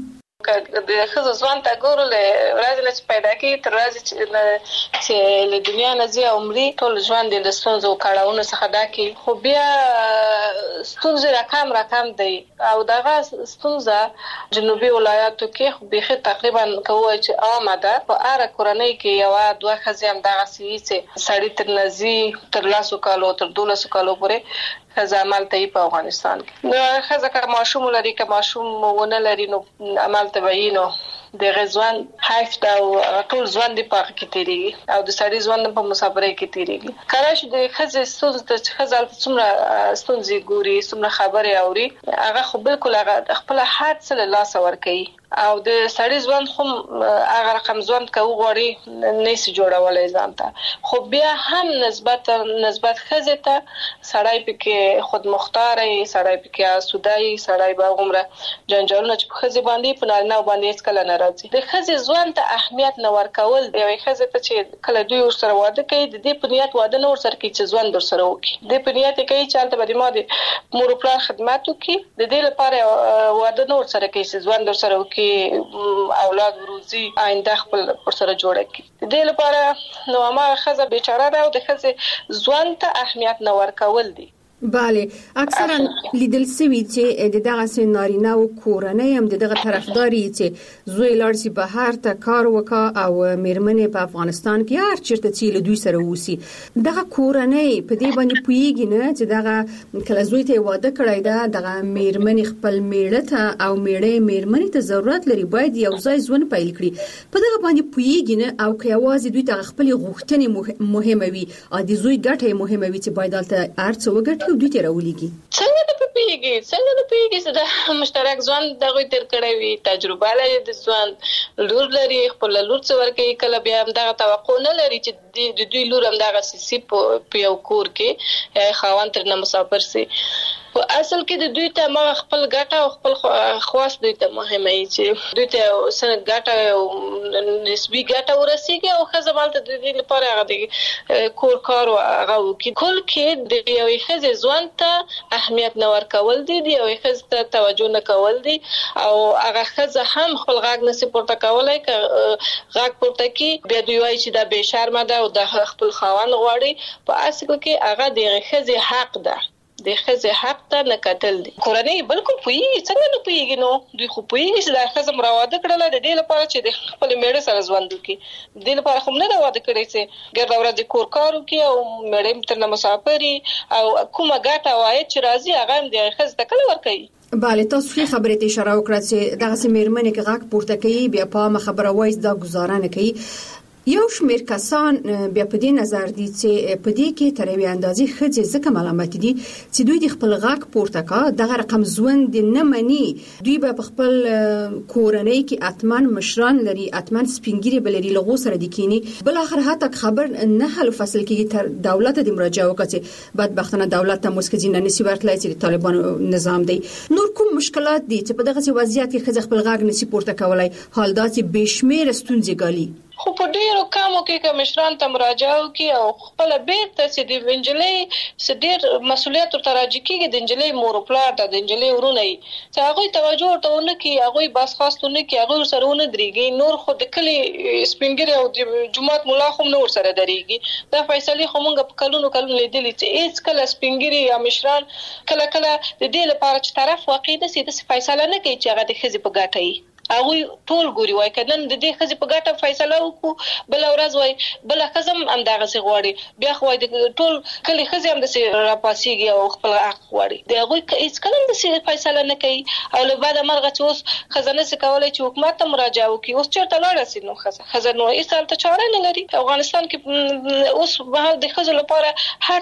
د خزو ځوان ته ګورو له ورځې چې پیدا کی تر ورځې چې له دنیا نه زی عمرې ټول ژوند د ستونزو کړهونو څخه ډاکي، خو بیا ستونزې رقم رقم دی او دغه ستونزه جنوبي ولایاتو کې خو به تقریبا کوي چې عامه ده. په اړه کورنۍ کې یو دوه خزي هم دغه سي چې سړی تر نزي تر لاسو کالو تر دولسو کالو پورې خزه عمل ته په افغانستان کې نو خزه که ماشوم لري که ماشوم ونه لري نو عمل ته وایي نو د غزوان حیف دا او ټول ځوان دی په کې تیریږي او د سړي ځوان په مسافرۍ کې تیریږي. کله چې د خزه ستونزه د خزه څومره ستونزې ګوري څومره خبرې اوري هغه خو بالکل هغه خپل حد سره لاس ور کوي او د سړي ځوان خو هغه رقم ځوان کوي غوړي نيسي جوړولای ځان ته، خو بیا هم نسبت نسبت خزه ته سړی پکې خود مختار ای سړی پکې اسودای سړی به عمره جنجالونه چې خزه باندې په نارینه باندې هیڅ کله نه راځي. د خزه ځوان ته اهمیت نه ورکول دی، یوې خزه ته چې کله دوی ور سره واده کوي د دې په نیت واده نه ور سره کوي چې ځوان در سره وکړي، د په نیت کوي چې البته به ما د مور پلار خدمت وکړي، د دې لپاره واده نه ور سره کوي چې ځوان در سره وکړي اولاد وروزي آینده خپل پر سره جوړه کی. د دې لپاره نو ما خزه بیچاره ده او د خزه ځوان ته اهمیت نه ورکول دي.
بله اکثرا لیدل سوي چې د دغه سنارینه او کورنۍ هم دغه طرفداري چې زوی لارسي په هر تا کار وکا او میرمنې په افغانستان کې هر چیرته چې له دوی سره وسی دغه کورنۍ په دې باندې پویږي نه چې دغه کله زوی ته واده کړی دا دغه میرمنې خپل میړه ته او میړه میرمنې ته ضرورت لري باید یو ځای ژوند پیل کړي، په دغه باندې پویږي نه او که یوازې دوی ته خپل غوښتنې مهمه وي او د زوی ګټه مهمه وي چې باید البته ارڅ وګټي دوی ته راولېږي.
څنګه د پیږي څنګه د پیږي چې د مشترک ځوان دغه تر کړی وي تجربه لري د ځوان لور لري خپل لور څور کوي کله بیا هم دغه توقع نه لري چې د دوی لور هم دغه سي په یو کور کې خاوند تر نه مسافر سي. په اصل کې د دوی ته ما خپل ګټه او خپل خواص دوی ته مهمه ای چې دوی ته سن ګټه او نسبی ګټه ورسیږي او خزمال ته د دې لپاره هغه د کور کار او هغه کې کل کې د یوې خزې ځوان ته اهمیت نه ورکول دي دی او خزې ته توجه نه کول دي او هغه خزه هم خپل غاګ نسی پورته کولای ک غاګ پورته کې بیا دوی وایي چې دا به شرم ده او د خپل خاوند غواړي. په اصل کې هغه د خزې حق ده، د خزه حق ته نه کتل دي. کورنۍ بالکل پوي څنګه نه پويږي نو دوی خو پوي چې دا خزه مراواده کړل د دې لپاره چې د خپل میړه سره ژوند وکړي، د دې لپاره هم نه راواده کړی چې ګرد اوراد کور کارو کې او میړه تر نه مسافري او کومه ګټه وای چې راځي هغه هم د خزه تکل ور کوي.
بله تاسو خې خبرې ته اشاره وکړه چې دغه سیمرمنې کې غاک پورته کوي بیا په خبره وایي دا گزاره نه کوي. یو شمېر کسان بیا په دې نظر دي چې په دې کې تر یوې اندازې ښځې ځکه ملامت دي چې دوی د خپل غږ پورته کا دغه رقم ژوند نه مني. دوی به په خپل کورنۍ کې اتمن مشران لري، اتمن سپینګیري بلري، لغو سره د کینی بل اخر حتی خبر نه حل فصل کې تر دولت د مراجعه وکړي. بدبختانه دولت ته مسکه نه نسی ورتلای چې طالبانو نظام دی. نور کوم مشکلات دي چې په دغه وضعیت کې ښځه خپل غږ نسی پورته کولای؟ حال دا چې بشمیر ستونزې ګالي.
خو په ډیرو کمو کې کمشران ته مراجعه وکي او خپل بیرته چې د وینجلې سډیر مسولیت تر راځي کې د انجلې مور پلار ته د انجلې ورونه یې چې هغه توجه ورته ونه کی، هغه بس خاصونه کی، هغه سره ونه درېږي. نور خو د کلی سپینګری او د جماعت مولا خو نور سره درېږي. دا فیصله خو مونږ په کلونو کلونو لیدلې چې هیڅ کله سپینګری یا مشران کله کله د دې لپاره چې طرف واقع د سیده فیصله نه کوي چې هغه د خزي په ګټه وي. هغه ټول ګوري وای کله د دې خزي په ګټه فیصله وکړو، بل ورځ وای بل خزم انداغه سي غواړي، بیا خو د ټول کلی خزي هم د سي راپاسيږي او خپل حق غواړي. د هغه هیڅ کله د سي فیصله نه کوي او له بعد مرغه چې اوس خزانه سي کولای چې حکومت ته مراجعه وکړي. اوس چیرته لاړ سي نو خزانه هیڅ حالت چاره نه لري. افغانستان کې اوس به د خزو لپاره هر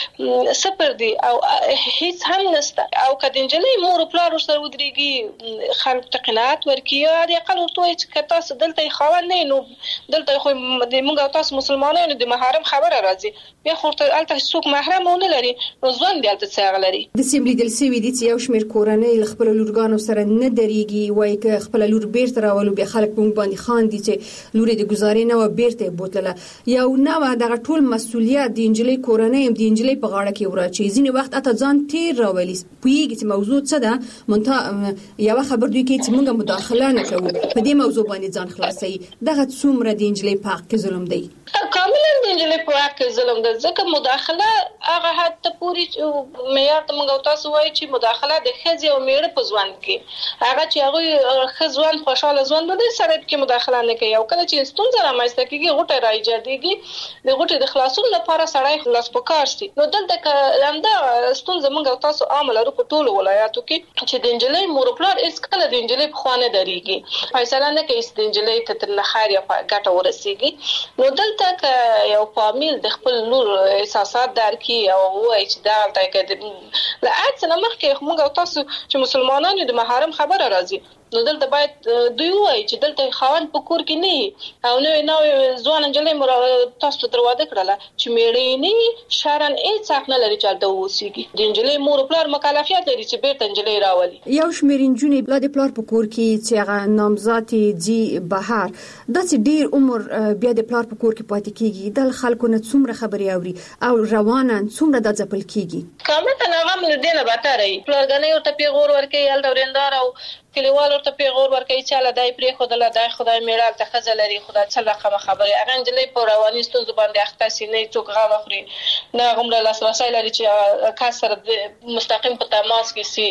څه سپر دي او هیڅ هم نشته. او کدنجلې مور پلار سره ودرېږي خلک ته قناعت ورکړي یا د اقل ورته چې تاسو دلته خاوند نه نو دلته خو د موږ تاسو مسلمانانو د محرم خبره راځي، بیا خو ته الته څوک محرم ونه لري نو ځوان دی الته څنګه لري.
د سیملي دل سوي دي چې یو شمېر کورنۍ خپل لورګانو سره نه درېږي، وایي چې خپل لور بیرته راولو بیا خلک په باندې خان دي چې لوري د گزارې نه و بیرته بوتله. یو نو دغه ټول مسولیت د انجلۍ کورنۍ د انجلۍ په غاړه کې ورچې ځینې وخت اته ځان تیر راولي. پویږي چې موضوع څه ده مونته یو خبر دوی کې چې موږ مداخله نه کوو په دې موضوع باندې ځان خلاصي. دغه څومره د انجلۍ په حق کې ظلم دی؟
کاملا د انجلۍ په حق کې ظلم ده، ځکه مداخله هغه حد ته پوری معیار ته موږ تاسو وایي چې مداخله د خزي او میړه په ژوند کې هغه چې هغه خزوان خوشاله ژوند د سره کې مداخله نه کوي. او کله چې ستونزه رامنځته کیږي غوټه راځيږي د غوټه د خلاصون لپاره سړی خلاص پکار سي. نو دلته لمده ستونزه موږ تاسو عامل لرو په ټولو ولایاتو کې چې د انجلۍ مور پلار اس کله د انجلۍ په خوانه دري فیصله نه کوي چې د انجلۍ ته تر لخر یا ګټه ورسیږي. نو دلته ک یو فامیل د خپل لور احساسات درکې او وایي چې دا الته کې لا اڅ نه مخکې موږ تاسو چې مسلمانانو د محرم خبره راځي نو دلته باید دوی وایي چې دلته خاوند په کور کې نه او نو نو ځوان انجلۍ مر تاسو دروازه کړله چې میړې نه شارن هیڅ حق نه لري چې د وسیږي. د انجلۍ مور پلار مکلفیت لري چې بیرته انجلۍ راولي.
یو شمېر انجونې بل د پلار په کور کې چې هغه نامزاد دي بهر د څه ډیر عمر بیا د پلار په کور کې پاتې کیږي. د خلکو نه څومره خبري اوري او روانه څومره د ځپل کیږي.
کامه نه غم دې نه باتره پلارګنې ورته پیغور ورکې ال دورندار او کلیوال ورته پیغور ورکوي چې له دای پرې خدای دای خدای میړه ته خزه لري خدای څه رقم خبره هغه انجلۍ په رواني ستونزو باندې اخته سي نه څوک غوا خوري نه غمره لاسرسي لري چې کاسر مستقیم په تماس کې سي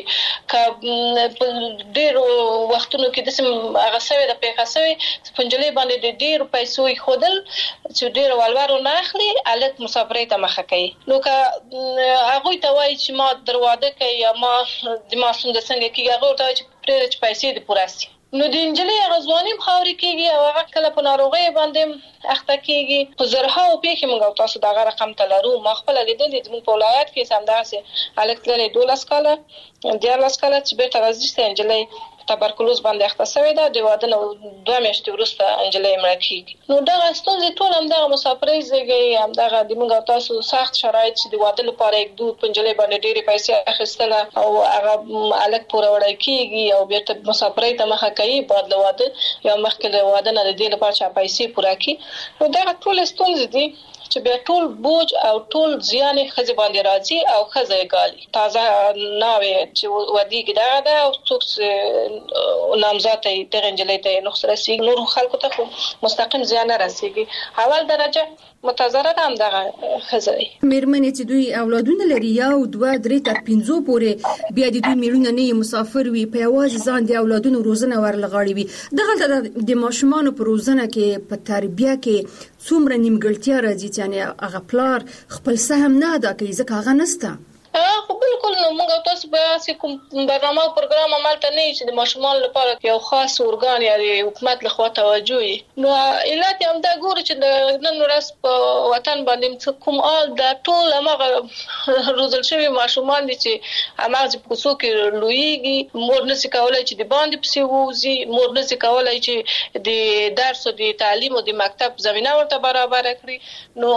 ک ډیر وختونو کې د سم هغه سوي د پیښه سوي پنجلې باندې د ډیر پیسو خودل چې ډیر والوارو نه اخلي الک مسافرې ته مخه کوي. نو که هغه ته وایي چې ما دروازه کوي یا ما د ما څنګه څنګه کې هغه ته چې پرې چې پیسې د پوراسي نو د انجلۍ غزوانیم خاوري کېږي او هغه کله په ناروغي باندې اخته کېږي. په زرها او پیخي موږ تاسو دا رقم تلرو ما خپل لیدلې د په ولایت کې سمداسه الکتروني دولس کاله ډیر لاس کاله چې به ترازیسته انجلۍ تبرکلوز باندې اخته شوې ده د واده نو دوه میاشتې وروسته انجلۍ مړه کېږي. نو دا ستونزې ټول هم د مسافرۍ زیږي هم دغه د موږ تاسو سخت شرایط چې د واده لپاره یک دوه پنځلې باندې ډېری پیسې اخیستل او هغه الک پوره وړای کېږي او بیا ته مسافرۍ ته مخه کوي بعد له واده یا مخکې له واده نه د دې لپاره چې پیسې پوره کړي. نو دا ټول ستونزې دي چې بیا ټول بوج او ټول زیان خزي باندې راځي او خزي ګالي. تازه ناوي چې ودیګ دا دا او څوک نامزاد ته ترنجلې ته نخسره سي نور خلکو ته مستقیم زیان راځي. اول درجه متضرر هم دغه خزي
مېرمنې چې دوی اولادونه لري یو دوه درې تر پنځو پورې بیا د دوی میرونه نه مسافر وي په یوازې ځان د اولادونو روزنه ورلغړی وي. دغه د ماشومان په روزنه کې په تربیه کې څومره نیمګړتیا راځي چې هغه پلار خپل سهم نه ادا کوي ځکه هغه نسته.
خو بالکل نو موږ تاسو به سي کوم برنامه او پروګرام عملته نه چې د ماشومان لپاره یو خاص ارګان یا حکومت لخوا توجه وي. نو علت هم دا ګوري چې د نن ورځ په وطن باندې کوم آل د ټول هغه روزل شوی ماشومان دي چې هغه په څو کې لویږي، مور نشي کولای چې د باندې پسې ووزي، مور نشي کولای چې د درس او د تعلیم او د مکتب زمينه ورته برابر کړي. نو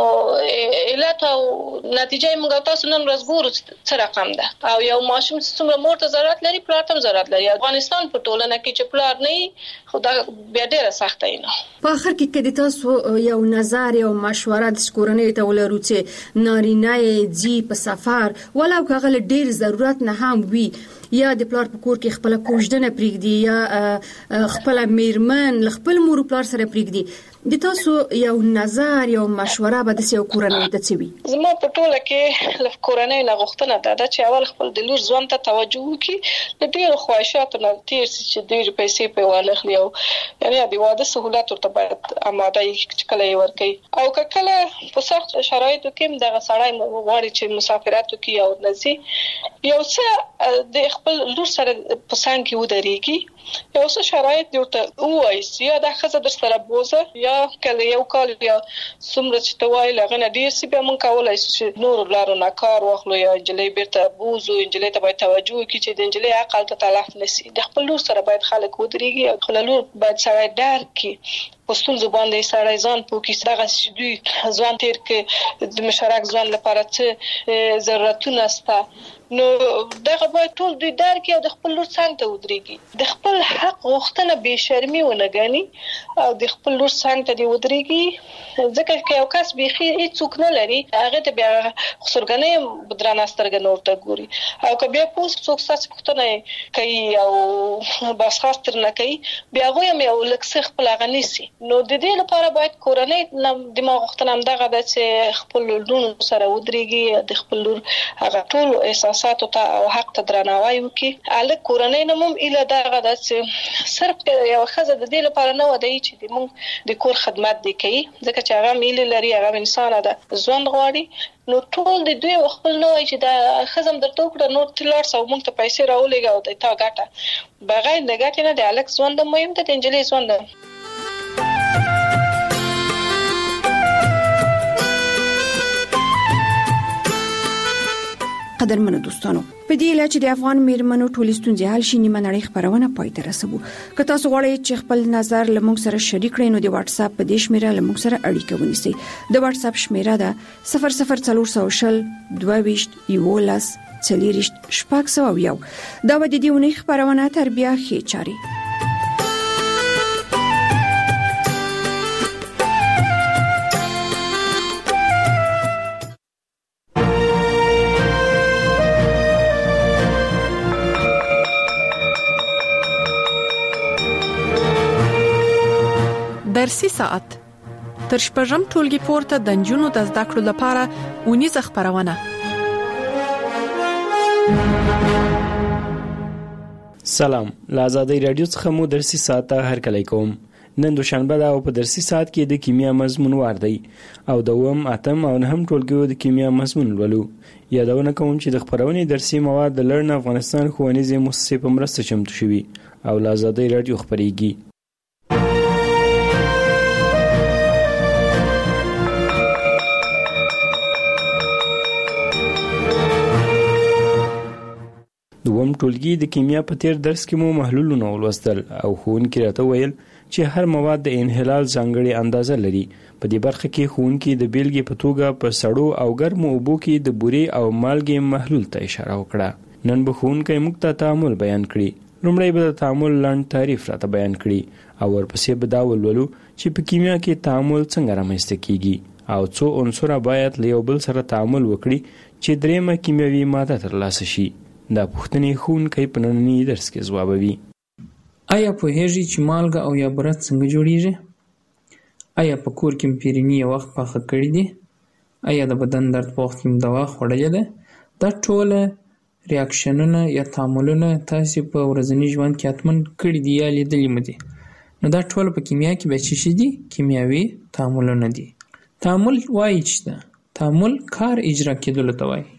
علت او نتیجه موږ تاسو نن ورځ ګورو څه رقم ده او یو ماشوم څومره مور ته ضرورت لري پلار ته ضرورت لري. افغانستان په ټولنه کې چې پلار نه خو دا بیا ډیره سخته نه.
په اخر کې کدي تاسو یو نظر یو مشوره د کورنۍ ته ولرو چې نارینه یې په سفر ولو کغه ډیر ضرورت نه هم وي یا د پلار په کور کې خپل کوژدنه پریږدي یا خپل میرمن خپل مور پلار سره پریږدي، د تاسو یو نظر یو مشوره به د سیو کورنۍ ته څه وي؟
زما په ټوله کې لف کورنۍ نه غوښتنه ده چې اول خپل د لور ځوان ته توجه وکړي، د ډیرو خواهشاتو نه تیر چې ډیر پیسې په والخلی او یعنی د واده سہولت ورته باید آماده چې کله یې ورکړي او کله په سخت شرایطو کې دغه سړی غواړي چې مسافرت وکړي او نزي یو څه د خپل لور سره په څنګ کې ودرېږي، یو څه شرایط دی ورته وایي یا د خزه در سره بوزه یا کله یو کال یا څومره چې ته وایي لغه نه ډیر سی به مونږ کولای شو چې نور لارو نه کار واخلو یا انجلۍ بیرته بوزو، انجلۍ ته باید توجه وکړي چې د انجلۍ عقل ته تلف نشي. د خپل لور سره باید خلک ودرېږي او خپل لور باید سره ډار کړي پښتون زبان د سړی ځان پوکي دغه شدوی ځوان تیر کې د مشارک ځوان لپاره څه ضرورتونه سته. نو دغه باید ټول دوی دار کې او د خپل لور څنګه ته ودرېږي، د خپل حق غوښتنه به شرمي ونه غني او د خپل لور څنګه ته دی ودرېږي. ځکه چې یو کس بيخي هیڅ نه لري هغه ته بیا خسرګنې بدرانه سترګې نور ته ګوري او که بیا پوس څوک ستاسو پوښتنه کوي او بس خاص تر نه کوي بیا غوي مې او لکه خپل غنيسي. نو د دې لپاره باید کورنۍ د ما غوښتنه هم دغه ده چې خپل لور سره ودرېږي، د خپل لور هغه ټول احساساتو ته او حق ته درناوی وکړي. الک کورنۍ نه مم اله دغه ده چې صرف یو خزه د دې لپاره نه ودی چې د مونږ د کور خدمت دی کوي، ځکه چې هغه میل لري، هغه انسان ده ژوند غواړي. نو ټول د دوی خپل نه وای چې دا خزم درته وکړه نو تلار سو مونږ ته پیسې راولېګا او د تا ګټه بغیر د ګټې نه د الک ژوند مهم ده، د انجلۍ ژوند.
قدرمنو دوستانو، په دې لاره چې د افغان میرمنو ټولې ستونزې حل شي نیمه نړۍ خبرونه پای ته رسوو. که تاسو غواړئ چې خپل نظر له موږ سره شریک کړئ نو د واتس اپ په دې شمیره له موږ سره اړیکه ونیسئ. د واتس اپ شمیره ده صفر صفر څلور سو شل دوه ویشت یولس څلوریشت شپږ سو یو. دا و د دې ونې خبرونه تربیه خې چاري.
درسي ساعت تر شپږم ټولګي پورته د نجونو د زده کړو لپاره ونیزه خبرونه.
سلام، له آزادۍ رادیو څخه مو درسي ساعت ته هرکلی کوم. نن دوشنبه ده او په درسي ساعت کې د کیمیا مضمون وار دی او دوم اتم او نهم ټولګیو د کیمیا مضمون ولولو. یادونه کوم چې د خبرونې درسي مواد د لرن افغانستان ښوونیزې مؤسسې په مرسته چمتو شوي او له آزادۍ رادیو خبرېږي. دوم ټولګي د کیمیا په تیر درس کې مو محلولونه ولوستل او ښوونکي راته ویل چې هر مواد د انحلال ځانګړې اندازه لري. په دې برخه کې ښوونکي د بیلګې په توګه په سړو او ګرمو اوبو کې د بورې او مالګې محلول ته اشاره وکړه. نن به ښوونکی موږ ته تعامل بیان کړي. لومړی به د تعامل لاندې تعریف راته بیان کړي او ورپسې به دا ولولو چې په کیمیا کې تعامل څنګه رامنځته کیږي او څو عنصره باید له یو بل سره تعامل وکړي چې دریمه کیمیاوي ماده ترلاسه شي. دا پوښتنې ښوونکی په ننني درس کې ځوابوي.
آیا پوهیږئ چې مالګه او یا بوره څنګه جوړیږي؟ آیا په کور کې پیریني یو وخت پاخه کړی دي؟ آیا د بدن درد په وخت کې دوا خوړلې ده؟ دا ټول ریاکشنونه یا تعاملونه تاسو په ورځني ژوند کې حتمن کړی دي یا لیدلي مو دي. نو دا ټول په کیمیا کې به څه شي دي؟ کیمیاوي تعاملونه دي. تعامل وایي چې تعامل کار اجرا کېدل ته وایي.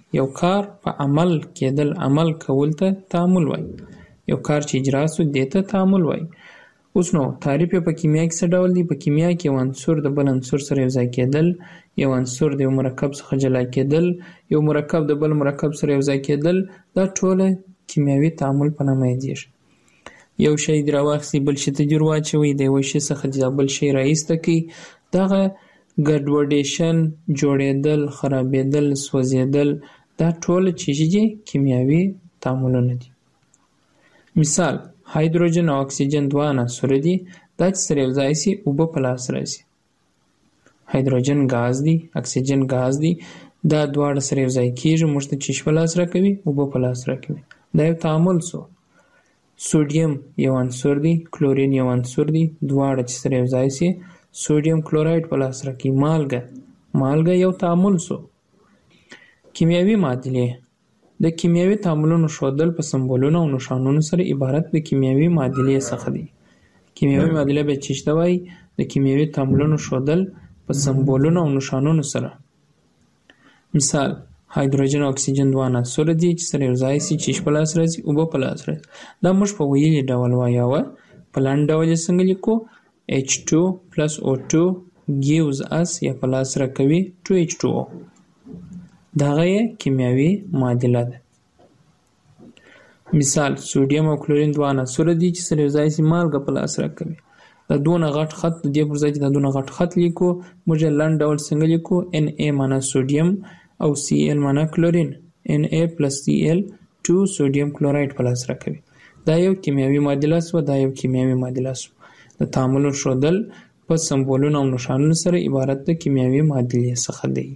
یو کار په عمل کېدل عمل کول ته تعامل وایي. یو کار چې اجرا سو دې ته تعامل وایي. اوس نو تعریف په کیمیا کې څه ډول دی؟ په کیمیا کې یو عنصر د بل عنصر سره یو ځای کېدل، یو عنصر د یو مرکب څخه جلا کېدل، یو مرکب د بل مرکب سره یو ځای کېدل، دا ټوله کیمیاوي تعامل په نامه یادېږي. یو شی دې راواخلئ بل شي ته دې ور واچوئ، د یوه شي څخه دې بل شی رایسته کړئ. دغه ګډوډېشن، جوړېدل، خرابېدل، سوځېدل، دا ټوله چیزې دي کیمیاوي تعاملونه دي. مثال هایدروجن او اکسیجن دوه عناصر دي، دا چې سره یو ځای شي اوبه په لاس راځي. هایدروجن ګاز دی، اکسیجن ګاز دی، دا دواړه سره یو ځای کېږي، موږ ته چیش په لاس راکوي، اوبه په لاس راکوي. دا یو تعامل سو. سوډیم یو عنصر دی، کلورین یو عنصر دی، دواړه چې سره یو ځای شي سوډیم کلوراید په لاس راکوي. مالګه مالګه یو تعامل سو. کیمیاوي معادلې د کیمیاوي تعاملونو ښودل په سمبولونو او نښانونو سره عبارت د کیمیاوي معادلې څخه دی. کیمیاوي معادله به چی ته وایي؟ د کیمیاوي تعاملونو ښودل په سمبولونو او نښانونو سره. مثال هایدروجن او اکسیجن دوه عناصر دي چې سره یو ځای شي چیش په لاس راځي، اوبه په لاس راځي. دا موږ په ویلي ډول وایو. په لاندې ډول یې څنګه لیکو؟ ایچ ټو plus او ټو gives us یا په لاس راکوي ټو ایچ ټو او. دغه یې کیمیاوي معادله ده. مثال سوډیم او کلورین دوه عناصر دي چې سره یو ځای شي مالګه په لاس راکوي. دا دونه غټ خط د دې پر ځای چې دا دونه غټ خط لیکو، موږ یې لنډ ډول څنګه لیکو؟ ان ای معنا سوډیم او سی ال معنا کلورین. ان ای پلس سی ال ټو سوډیم کلوراید په لاس راکوي. دا یو کیمیاوي معادله سوه. دا یو کیمیاوي معادله سوه. د تعاملونو ښودل په سمبولونو او نښانونو سره عبارت د کیمیاوي معادلې څخه دی.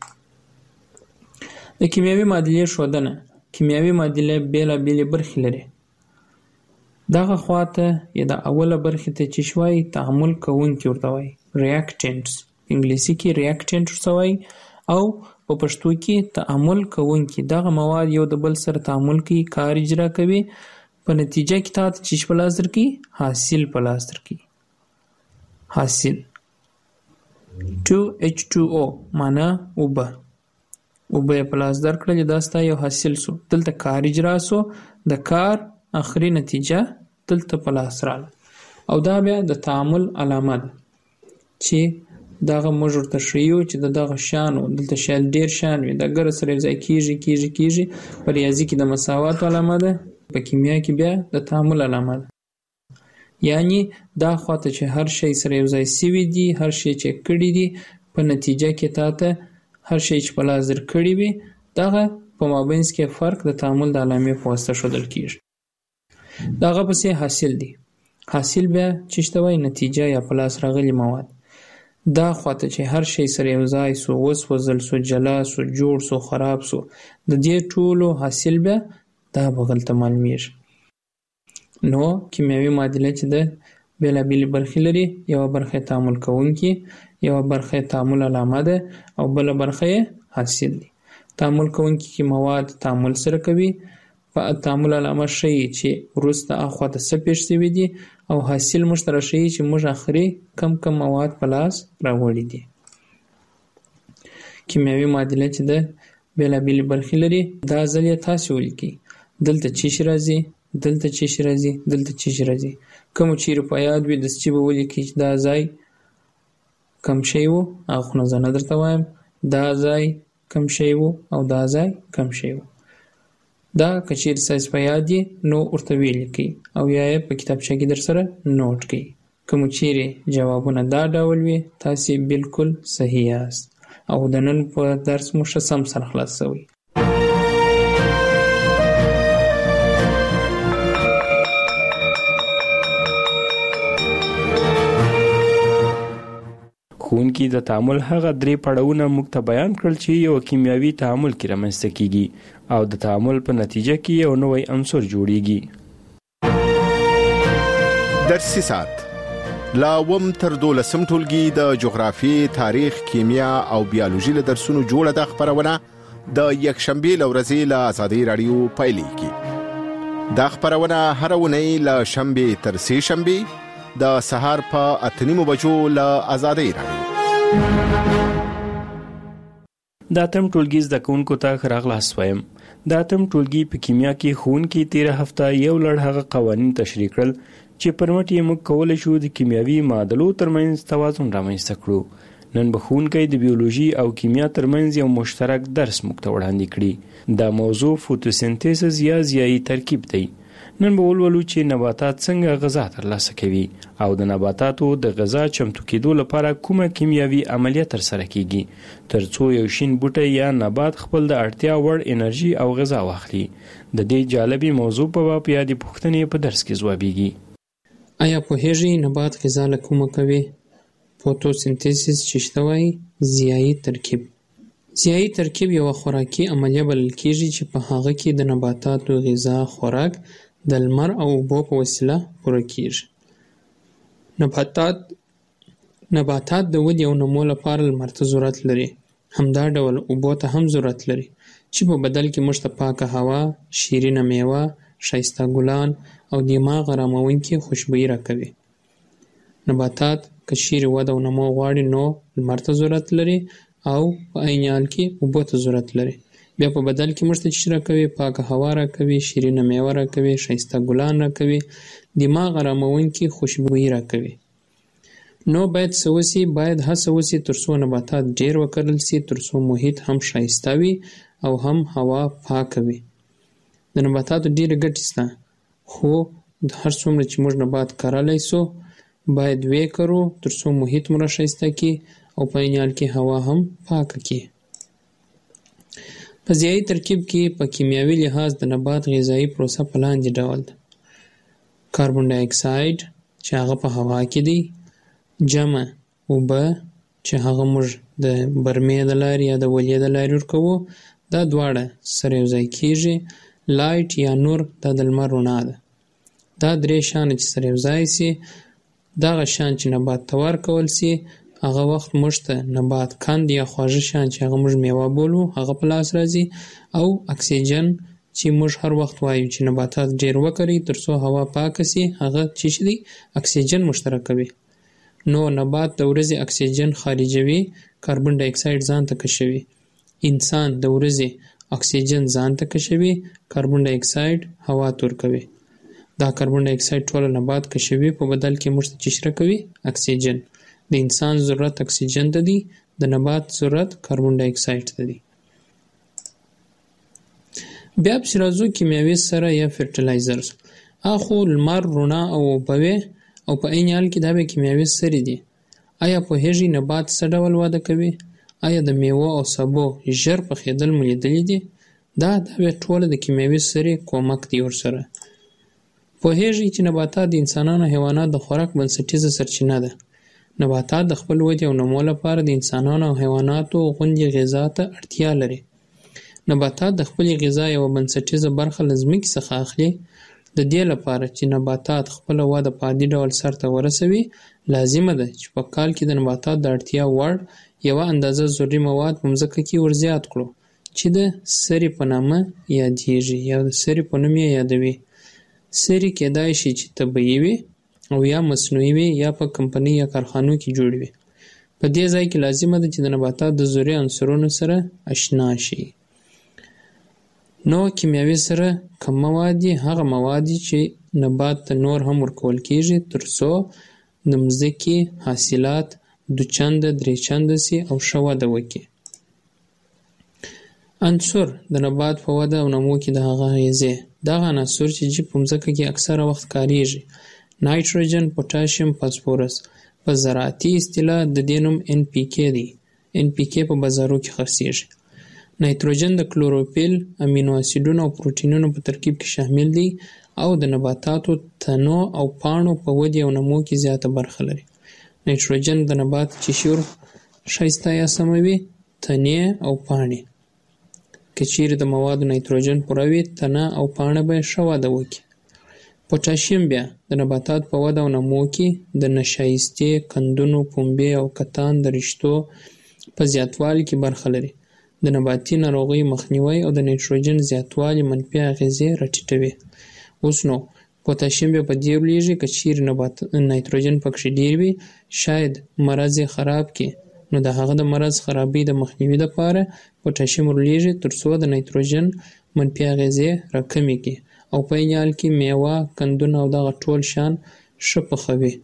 د کیمیاوي معادلې ښودنه. کیمیاوي معادله بېلابېلې برخې لري. دغه خواته یا د اوله برخې ته چې شوای تعامل کوونکي ورته وایي، ریاکټنټس. انګلیسي کې ریاکټنټ ورته وایي او په پښتو کې تعامل کوونکي. دغه مواد یو د بل سره تعامل کوي، کار اجرا کوي، په نتیجه کې تاسو چې په لاس درکړي حاصل په لاس درکړي. حاصل ټو ایچ ټو او معنا اوبه. اوبه په لاس درکړل، دا ستا یو حاصل سو. دلته کار اجرا سو، د کار اخري نتیجه دلته په لاس رااله. او دا بیا د تعامل علامه ده چې دغه موږ ورته ښیو چې د دغه شیانو دلته شاید ډېر شیان وي، د ګره سره یو ځای کېږي کېږي کېږي. په ریاضي کې د مساواتو علامه ده، په کیمیا کې بیا د تعامل علامه ده. یعنی دا خواته چې هر شی سره یو ځای سوي دي، هر شی چې کړي دي، په نتیجه کې تاته هر شی چې په لاس در کړي وي، دغه په مابینځ کې فرق د تعامل د علامې په واسطه ښودل کېږي. دغه پسې حاصل دی. حاصل بیا چې ته وایي نتیجه یا په لاس راغلي مواد. دا خواته چې هر شی سره یو ځای سو، وسوځل سو، جلا سو، جوړ سو، خراب سو، د دې ټولو حاصل بیا دا بغل ته معلومیږي. نو کیمیاوي معادله چې ده بېلابېلې برخې لري. یوه برخه یې تعامل کوونکي، یوه برخه یې تعامل علامه ده او بله برخه یې حاصل دی. تعامل کوونکي کې مواد تعامل سره کوي، په تعامل علامه ښیي چې وروسته اخوا ته څه پېښ شوي دي، او حاصل موږ ته راښیي چې موږ اخري کم کم مواد په لاس راوړي دي. کیمیاوي معادله چې ده بېلابېلې برخې لري. دا ځل یې تاسې ولیکئ. دلته چې شي راځي، دلته چې شي راځي، دلته چې شي راځي. کومو چیرې په یاد وي داسې چې به ولیکئ چې دا ځای کم شی و، هغه خو نه زه نه درته وایم. دا ځای کم شی و او دا ځای کم شی و. دا که چیرې ستاسې په یاد یې نو ورته ولیکئ او یا یې په کتابچه کې در سره نوټ کړئ. کومو چیرې جوابونه دا ډول وي تاسې بالکل صحیح یاست او د نن په درس مو ښه سم سره خلاص شوی.
ښوونکي د تعامل هغه درې پړاوونه موږ ته بیان کړل چې یو کیمیاوي تعامل کې رامنځته کیږي او د تعامل په نتیجه کې یو نوی عنصر جوړیږي.
درسي ساعت لا وم تر دولسم ټولګي د جغرافي، تاریخ، کیمیا او بیولوژي له درسونو جوړه د خبرونه د یکشنبه لورځي له آزادۍ رادیو پایلیږي. دا خبرونه هر ونی له شنبه تر سه شنبه د سهار په اته نیمو بجو له آزادۍ رادیو.
د اتم ټولګي زده کوونکو ته ښه راغلاست وایم. د اتم ټولګي په کیمیا کې ښوونکي تېره هفته یو لړ هغه قوانین تشریح کړل چې پر مټ یې موږ کولی شو د کیمیاوي معادلو ترمنځ توازن رامنځته کړو. نن به ښوونکی د بیولوژي او کیمیا ترمنځ یو مشترک درس موږ ته وړاندې کړي. دا موضوع فوتوسنتیسز یا ضیایي ترکیب دی. نن به ولولو چې نباتات څنګه غذا ترلاسه کوي او د نباتاتو د غذا چمتو کېدو لپاره کومه کیمیاوي عملیه ترسره کیږي تر څو یو شین بوټی یا نبات خپل د اړتیا وړ انرژي او غذا واخلي. د دې جالبي موضوع په باب یادې پوښتنې په درس کې ځوابیږي.
آیا پوهیږئ نبات غذا له کومه کوي؟ فوتوسنتیسیس چې شته وایي ضیایي ترکیب. ضیایي ترکیب یوه خوراکي عملیه بلل کېږي چې په هغه کې د نباتاتو غذا خوراک د لمر او اوبو په وسیله پوره کېږي. نباتات نباتات د ودې او نمو لپاره لمر ته ضرورت لري. همدا ډول اوبو ته هم ضرورت لري چې په بدل کې موږ ته پاکه هوا، شیرینه میوه، ښایسته ګلان او دماغ اراموونکې خوشبويي راکوي. نباتات که چیرې وده او نمو غواړي نو لمر ته ضرورت لري او په عین حال کې اوبو ته ضرورت لري. بیا په بدل کې موږ ته چې راکوي پاکه هوا راکوي، شیرینه میوه راکوي، ښایسته ګلان راکوي، دماغ اراموونکې خوشبويي راکوي. نو باید څه وسي؟ باید هڅه وسي تر څو نباتات ډیر وکرل سي، تر څو محیط هم ښایسته وي او هم هوا پاکه وي. د نباتاتو ډیرې ګټې شته، خو هر څومره چې موږ نبات کرلی سو باید ویې کرو تر څو محیط مو راښایسته کړي او په عین حال کې هوا هم پاکه کړي. په ضیایي ترکیب کې په کیمیاوي لحاظ د نبات غذایي پروسه په لاندې ډول ده. کاربن ډای اکساید چې هغه په هوا کې دی، جمع اوبه چې هغه موږ د برمې د لارې یا د ولې د لارې ورکوو، دا دواړه سره یو ځای کېږي. لایټ یا نور دا د لمر رڼا ده. دا درې شیان چې سره یو ځای سي، دغه شیان چې نبات ته ورکول سي هغه وخت موږ ته نبات کند یا خواږه شیان چې هغه موږ میوه بولو هغه په لاس راځي، او اکسیجن چې موږ هر وخت وایو چې نباتات ډیر وکړي تر څو هوا پاکه سي، هغه چې دی اکسیجن مشترکوي. نو نبات د ورځې اکسیجن خارجوي، کاربن ډای اکساید ځان ته کشوي. انسان د ورځې اکسیجن ځان ته کشوي، کاربن ډای اکساید هوا ته ورکوي. دا کاربن ډای اکساید ټول نبات کشوي، په بدل کې موږ ته چې راکوي اکسیجن. د انسان ضرورت اکسیجن ته دی، د نبات ضرورت کاربن ډای اکساید ته دی. بیا پسې راځو کیمیاوي سره یا فرټیلایزرز. اخو لمر، رڼا او اوبه او په عین حال کې دا به کیمیاوي سرې دي. آیا پوهیږئ نبات څه ډول وده کوي؟ آیا د میوه او سبو ژر پخېدل مو لیدلي دي؟ دا دا به ټوله د کیمیاوي سرې کومک دی ورسره. پوهیږئ چې نباتات د انسانانو او حیواناتو د خوراک بنسټیزه سرچینه ده. نباتات د خپل ودې او نمو لپاره د انسانانو او حیواناتو غوندې غذا ته اړتیا لري. نباتات د خپلې غذا یوه بنسټیزه برخه له ځمکې څخه اخلي. د دې لپاره چې نباتات خپله وده په عادي ډول سرته ورسوي، لازمه ده چې په کال کې د نباتات د اړتیا وړ یوه اندازه ضروري مواد په مځکه کې ورزیات کړو چې د سرې په نامه یادیږي یا د سرې په نوم یې یادوي. سرې کیدای شي چې طبیعي وي او یا مصنوعي وي یا په کمپنۍ یا کارخانو کې جوړ وي. په دې ځای کې لازمه ده چې د نباتات د ضروري عنصرونو سره آشنا شي. نو کیمیاوي سره کوم مواد دي؟ هغه مواد چې نبات ته نور هم ورکول کېږي تر څو د مځکې حاصلات دو چنده درې چنده سي او ښه وده وکړي. عنصر د نبات په وده او نمو کې د هغه غذې دغه عناصر چې په مځکه کې اکثره وخت کاریږي: نایتروجن، پوتاشیم، فاسفورس. په زراعتي اصطلاح د دې نوم ان پی کې دی. ان پی کې په بازارو کې خرڅیږي. نایتروجن د کلوروفیل، امینو اسیدونو او پروټینونو په ترکیب کې شامل دی او د نباتاتو تنو او پاڼو په ودې او نمو کې زیاته برخه لري. نایتروجن د نبات چې شور ښایسته یا سموي، تنې او پاڼې. که چیرې د موادو نایتروجن پوره وي، تنه او پاڼه به ښه وده وکړي. پوتاشیم بیا د نباتات په وده او نمو کې د نشایستې، کندونو، پنبې او کتان د رشتو په زیاتوالي کې برخه لري. د نباتي ناروغیو مخنیوی او د نایتروجن زیاتوالی منفي اغېزې راټیټوي. اوس نو پوتاشیم بیا په دې لویږي که چیرې نایتروجن پکې ډېر وي، شاید مرض یې خراب کړي. نو د هغه د مرض خرابۍ د مخنیوي لپاره پوټاشیم ورلیږي ترڅو د نایتروجن منفي اغیزې راکمې کړي او په عین حال کې میوه، کندونه او دغه ټول شیان ښه پخوي.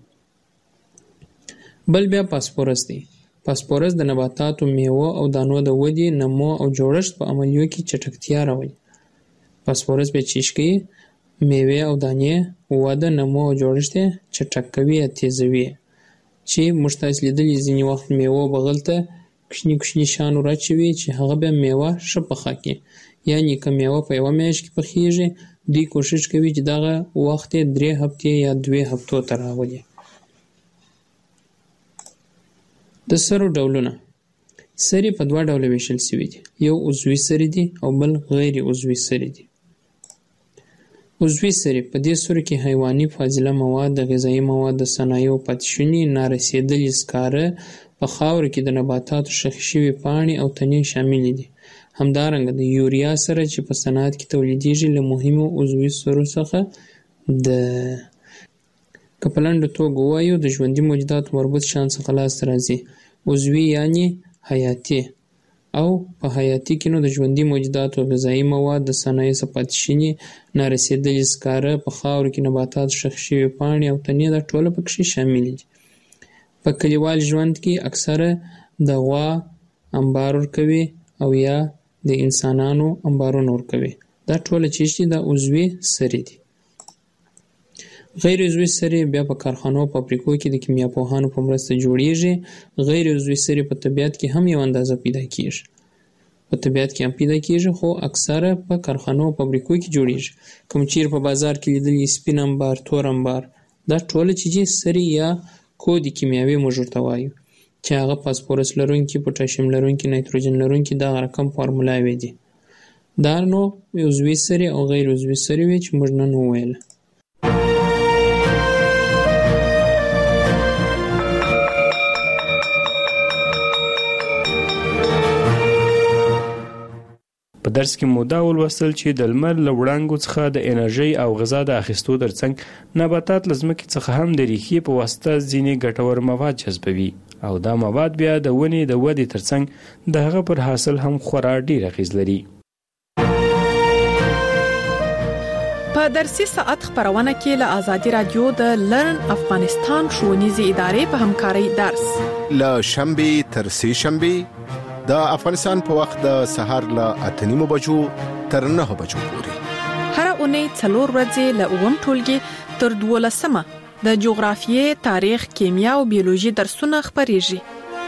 بل بیا فاسفورس دی. فاسفورس د نباتاتو، میوه او دانو د ودې، نمو او جوړښت په عملیو کې چټکتیا راولي. فاسفورس به چیش کوي میوه او دانې وده، نمو او جوړښت چټک کوي یا تیزوي. چې موږ تاسو لیدلي ځینې وخت میوه بغل ته کوچني کوچني شیان ورچوي چې هغه به میوه ښه پخه کړي. یعنې که میوه په یوه میاشت کې پخیږي، دوی کوشش کوي چې دغه وخت یې درې هفتې یا دوې هفتو ته راولي. د سرو ډولونه. سرې په دوه ډوله ویشل شوي دي. یو عضوي سرې دي او بل غیر عضوي سرې دي. عضوي سرې په دې سرو کې حیواني فاضله مواد، د غذایي مواد، د صنایعو پاتې شوني، نارسېدلي سکاره، په خاوره کې د نباتاتو ښخې شوي پاڼې او تنې شامل دي. همدارنګه د یوریا سره چې په صنعت کې تولیدېږي له مهمو عضوي سرو څخه ده. که په لنډه توګه ووایو د ژوندي موجوداتو مربوط شیان څخه لاسته راځي. عضوي یعنې حیاتي، او په حیاتي کې نو د ژوندي موجوداتو، غذایي مواد، د صنایعو څخه پاتې شوني، نارسېدلي سکاره، په خاوره کې نباتاتو ښخې شوي پاڼې او تنې دا ټوله پکښې شامل دي. په کلیوال ژوند کې اکثره د غوا انبار ورکوي او یا د انسانانو انبارونه ورکوي. دا ټوله چیز دي دا عضوي سرې دي. غیر عضوي سرې بیا په کارخانو او فابریکو کې د کیمیاپوهانو په مرسته جوړیږي. غیر عضوي سرې په طبیعت کې هم یو اندازه پیدا کیږي. په طبیعت کې هم پیدا کیږي خو اکثره په کارخانو او فابریکو کې جوړیږي. کوم چیرې په بازار کې لیدلي سپین انبار، تور انبار، دا ټوله چې سرې یا کود کیمیاوي موږ ورته وایو چې هغه فاسفورس لرونکي، پوټاشیم لرونکي، نایتروجن لرونکي دغه رقم فارمولاوې دي. دا نو عضوي سرې او غیر عضوي سرې وې چې موږ نن وویله.
په درس کې مو دا ولوستل چې د لمر له وړانګو څخه د انرژۍ او غذا د اخیستو ترڅنګ نباتات له ځمکې څخه هم د ریښې په واسطه ځینې ګټور مواد جذبوي او دا مواد بیا د ونې د ودې ترڅنګ د هغه پر حاصل هم خورا ډیر اغیز لري.
په درسي ساعت خبرونه کې له آزادي رادیو د لرن افغانستان ښوونیزې ادارې په همکارۍ درس
له شنبه تر سه شنبه د افغانستان په وخت د سهار له اته نیمو بجو تر نهه بجو پورې.
هر اونۍ څلور ورځې له اووم ټولګي تر دولسمه د جغرافیې، تاریخ، کیمیا او بیولوژي درسونه خبرېږي.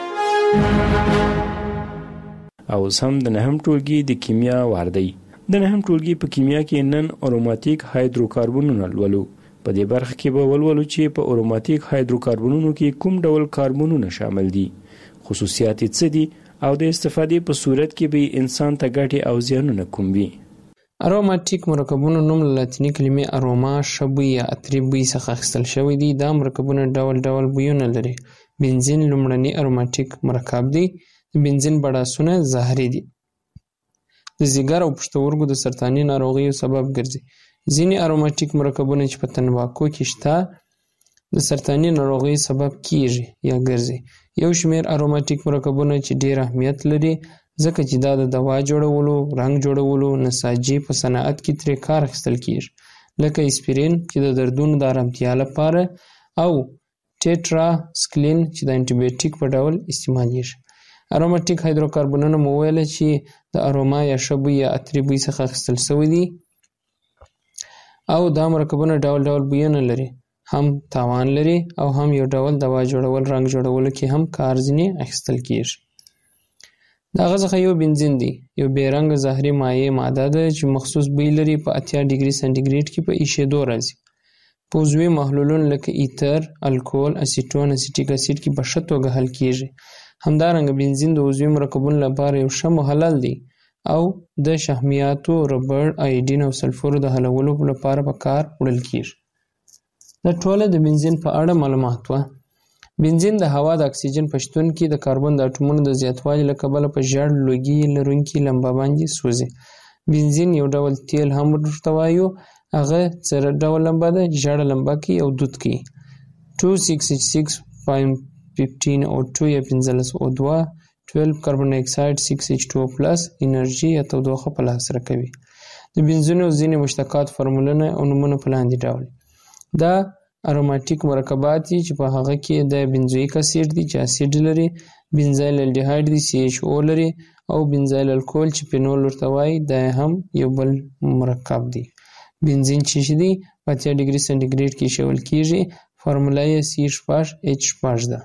او سم د نهم ټولګي د کیمیا واردی. د نهم ټولګي په کیمیا کې نن اروماتیک هایدروکاربنونه لولو. په دې برخه کې به ولولو چې په اروماتیک هایدروکاربنونو کې کوم ډول کاربنونه شامل دي، خصوصیات یې څه دي او د استفادې په صورت کې به انسان ته ګټې او زیانونه کوم وي.
اروماتیک مرکبونو نوم له لاتیني کلمې اروما ښه بوی یا عطري بوی څخه اخیستل شوی دی. دا مرکبونه ډول ډول بویونه لري. بنزین لومړنی اروماتیک مرکب دی. بنزین بړاسونه زهري دي. د ځیګر او پښتورګو د سرطاني ناروغیو سبب ګرځي. ځینې اروماتیک مرکبونه چې په تنباکو کې شته د سرطاني ناروغیو سبب کیږي یا ګرځي. یو شمېر اروماتیک مرکبونه چې ډېر اهمیت لري ځکه چې دا د دوا جوړولو، رنګ جوړولو، نساجي په صنعت کې ترې کار اخیستل کیږي، لکه اسپرین چې د دردونو د آرامتیا لپاره او ټیټرا سکلین چې د انټي بیوټیک په ډول استعمالیږي. اروماتیک هایدروکاربنونه مو ویل چې د اروما یا ښه بوی یا عطري بوی څخه اخیستل شوي دي او دا مرکبونه ډول ډول بویونه لري، هم تاوان لري او هم یو ډول دوا جوړول، رنګ جوړولو کې هم کار ځینې اخیستل کیږي. د هغه څخه یو بنزین دی، یو بې رنګه زهري مایع ماده ده چې مخصوص بوی لري. په اتیا ډیګري سانتیګریډ کې په ایشېدو راځي. په عضوي محلولونو لکه ایتر، الکول، اسیټون، اسیټیک اسید کې په ښه توګه حل کیږي. همدارنګه بنزین د عضوي مرکبونو لپاره یو ښه محلل دی او د شحمیاتو، ربړ، آیډین او سلفور د حلولو لپاره په کار وړل کیږي. دا ټوله د بنزین په اړه معلومات وه. بنزین د هوا د اکسیجن په شتون کې د کاربن د اټومونو د زیاتوالي له کبله په ژړ لوګي لرونکي لمبه باندې سوځي. بنزین یو ډول تیل هم ورته وایو. هغه څه ډول لمبه ده؟ ژړه لمبه کوي او دود کوي. دوه سکس سکس پنځه او دوه یا پنځلس او دوه دوه کاربن ډای اکساید سکس ایچ ټو پلس انرژي یا تودوخه په لاس راکوي. د بنزینو ځینې مشتقات فورمولونه او نومونه په لاندې ډول دا اروماتیک مرکبات دي چې په هغه کې د بنزویک اسید دي چې اسید لري، بنزایل الډیهاید دي سی ایچ او لري، او بنزایل الکول چې فینول ورته وایي دا هم یو بل مرکب دی. بنزین چې دی په اتیا ډیګري سنټیګریډ کې ایښودل کیږي، فارموله یې سی شپږ ایچ شپږ ده.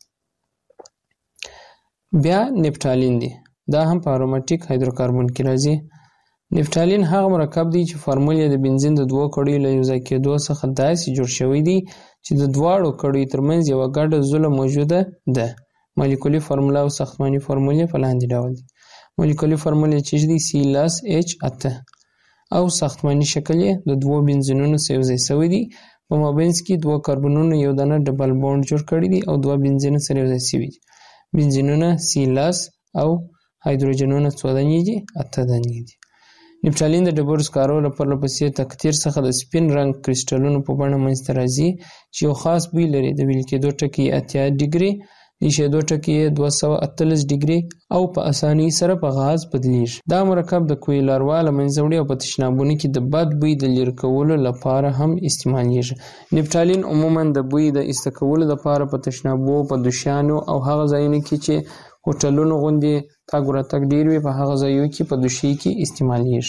بیا نفټالین دی، دا هم په اروماتیک هایدروکاربن کې راځي. نفټالین هغه مرکب دی چې فارمول یې د بنزین د دوو کړیو له یوځای کېدو څخه داسې جوړ شوی دی چې د دواړو کړیو ترمنځ یوه ګډه زوله موجوده ده. مالیکولي فارموله او ساختماني فارمول یې په لاندې ډول دي. مالیکولي فارمول یې چې دی سی لس ایچ اته او ساختماني شکل یې د دوو بنزینونو سره یوځای شوی دی. په مابینځ کې دوه کاربنونو یو دانه ډبل بانډ جوړ کړی دی او دوه بنزینونه سره یوځای شوي دي. بنزینونه سی لس او هایدروجنونه څو دانې دي؟ اته دانې دي. نفټالین د ډبرو سکارو له پرله پسې تقطیر څخه د سپین رنګ کریسټلونو په بڼه منځته راځي چې یو خاص بوی لري. د ویل کېدو ټکي یې اتیا ډیګري، د ایښېدو ټکي یې دوه سوه اتلس ډیګري او په اسانۍ سره په غاز بدلیږي. دا مرکب د کوې لاروا له منځه وړي او په تشنابونو کې د بد بوی د لرې کولو لپاره هم استعمالیږي. نفټالین عموما د بوی د ایسته کولو لپاره په تشنابو، په دوشیانو او هغه ځایونو کې چې هوټلونو غوندې تګ ورتګ ډېر وي په هغه ځایونو کې په دوشي کې استعمالیږي.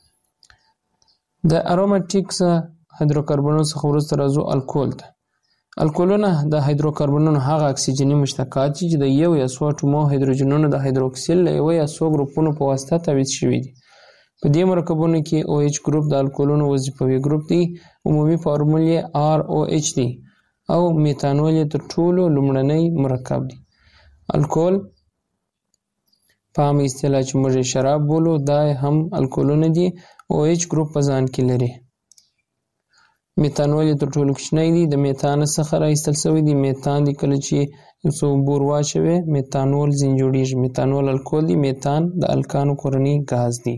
د اروماتیکس هایدروکاربنونو څخه وروسته راځو الکول ته. الکولونه د هایدروکاربنونو هغه اکسیجني مشتقات دي چې د یو یا څو اټومو هایدروجنونو د هایدروکسیل له یوه یا څو ګروپونو په واسطه تبعید شوي دي. په دې مرکبونو کې او ایچ ګروپ د الکولونو وظیفوي ګروپ دی. عمومي فارمول یې آر او ایچ دی او میتانول یې تر ټولو لومړنی مرکب دی. الکول په عامه اصطلاح چې موږ یې شراب بولو دا هم الکولونه دي. او ایچ ګروپ په ځان کې لري. میتانول یې تر ټولو کوچنی دی، د میتان څخه راایستل شوی دی. میتان دی کله چې یو څه اوبه ور واچوې میتانول ځینې جوړیږي. میتانول الکول دی. میتان د الکانو کورنی غاز دی.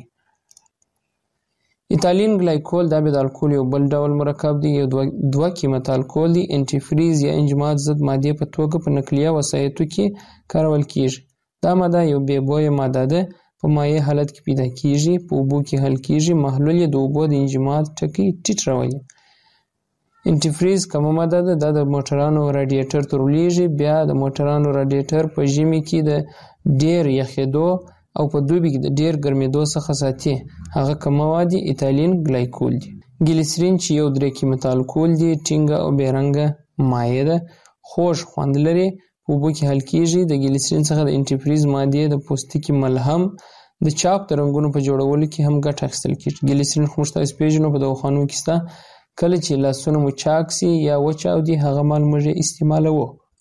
ایتالین ګلایکول دا به د الکول یو بل ډول مرکب دی. یو دوه قیمت الکول دی. انټي فریز یا انجماد ضد مادې په توګه په نقلیه وسایطو کې کارول کیږي. دا ماده یو بې بویه ماده ده، په مایع حالت کې پیدا کیږي، په اوبو کې حل کیږي. محلول یې د اوبو د انجماد ټکي ټیټ راولي. انټي فریز کومه ماده ده؟ دا د موټرانو راډیټر ته ورلیږي. بیا د موټرانو راډیټر په ژمي کې د ډیر یخېدو او په دوبي کې د ډیر ګرمېدو څخه ساتي. هغه کوم مواد دي؟ ایتالین ګلایکول دي. ګلیسرین چې یو درې قیمت الکول دی، ټینګه او بې رنګه مایع ده، خوږ خوند لري، په اوبو کې حل کیږي. د ګلیسرین څخه د انټي فریز مادې د پوستکي ملهم د چاپ د رنګونو په جوړولو کې هم ګټه اخیستل کیږي. ګلیسرین خو موږ تاسو پیژنو په دواخانو کې شته. کله چې لاسونه مو چاک سي یا وچاودي هغه مال موږ استعمالوو.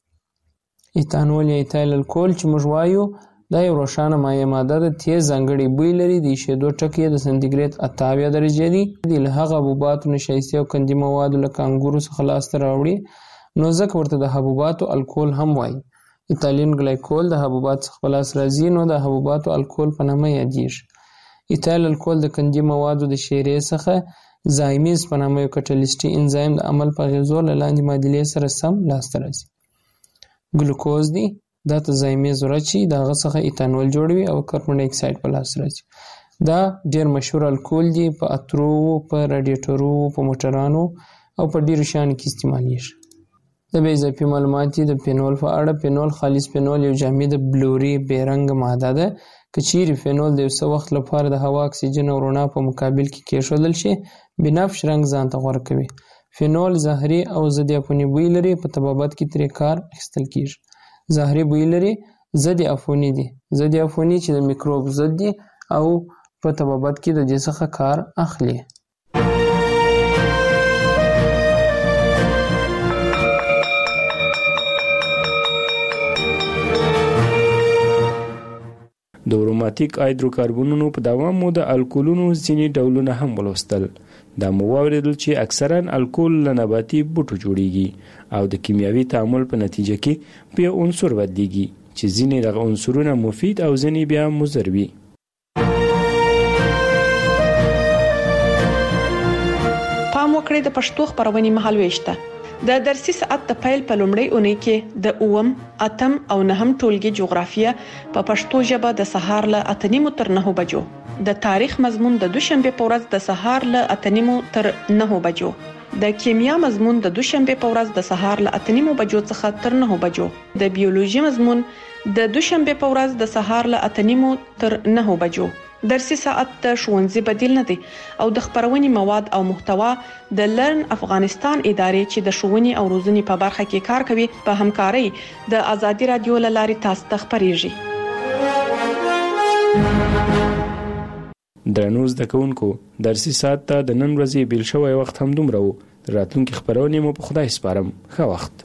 ایتانول یا ایتایل الکول چې موږ وایو دا یو روښانه مایع ماده ده، تیز ځانګړی بوی لري. د ایښېدو ټکي یې د سانتیګریډ اته اویا درجې دي. له هغه حبوباتو نشایستې او قندي موادو لکه انګورو څخه لاسته راوړي، نو ځکه ورته د حبوباتو الکول هم وایي. ایتالین ګلایکول د حبوباتو څخه په لاس راځي، نو د حبوباتو الکول په نامه یادیږي. ایتایل الکول د قندي موادو د شیرې څخه زایمیز په نامه یو کټلیسټي انزایم د عمل په اغېزو له لاندې معادلې سره سم لاسته راځي. ګلوکوز دی، دا ته زایمیز ورچي د هغه څخه ایتانول جوړوي او کاربن ډای اکساید په لاس راځي. دا ډیر مشهور الکول دی، په اترو، په راډیټورو، په موټرانو او په ډیرو شیانو کې استعمالیږي. د بیا اضافي معلومات دي د فینول په اړه. فینول خالص فینول یو جامد بلوري بې رنګه ماده ده. که چیرې فینول د یو څه وخت لپاره د هوا اکسیجن او رڼا په مقابل کې کېښودل شي بنفش رنګ ځان ته غوره کوي. فینول زهري او ضد عفوني بوی لري، په طبابت کې ترې کار اخیستل کیږي. زهري بوی لري، ضد عفوني دي. ضد عفوني چې د میکروب ضد دي او په طبابت کې د دې څخه کار اخلي.
د اروماتیک هایدروکاربنونو په دوام مو د الکولونو ځینې ډولونه هم ولوستل. دا مو واوریدل چې اکثرا الکول له نباتي بوټو جوړیږي او د کیمیاوي تعامل په نتیجه کې په یو عنصر بدلیږي چې ځینې دغه عنصرونه مفید او ځینې بیا مضر وي.
پام وکړئ د پښتو خبرونې مهالويش ته. د درسي ساعت د پیل په لومړۍ اونۍ کې د اوم، اتم او نهم ټولګي جغرافیه په پښتو ژبه د سهار له اته نیمو تر نهو بجو، د تاریخ مضمون د دوشنبه په ورځ د سهار له اته نیمو تر نهو بجو، د کیمیا مضمون د دوشنبه په ورځ د سهار له اته نیمو بجو څخه تر نهو بجو، د بیولوژي مضمون د دوشنبه په ورځ د سهار له اته نیمو تر نهو بجو. درسي ساعت د ښوونځي بدیل نه دی او د خبرونې مواد او محتوا د لرن افغانستان ادارې چې د ښوونې او روزنې په برخه کې کار کوي په همکارۍ د ازادي رادیو لارې تاسو ته خبريږي.
درنو زده کوونکو، درسي ساعت ته د نن ورځې بیل شوی وخت هم دومره و. راتلونکي خبرونه مو په خدای سپارم. ښه وخت.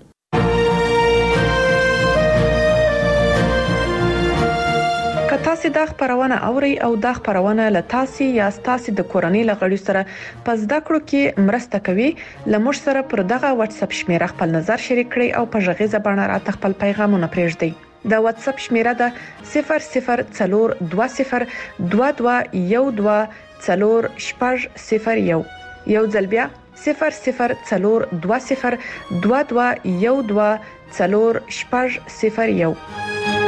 که تاسو دا خبرونه اوري او دا خبرونه له تاسو یا تاسو د کورنۍ لغړی سره په زده کړو کې مرسته کوي، لمر سره پر دغه واتس اپ شمیره خپل نظر شریک کړئ او په ژغې زبانه راته خپل پیغامونه پرېږدئ. د واتس اپ شمیره ده صفر صفر څلور دوه صفر دوه دوه یو دوه څلور شپږ صفر یو. یو ځل بیا صفر صفر څلور دوه صفر دوه دوه یو دوه څلور شپږ صفر یو.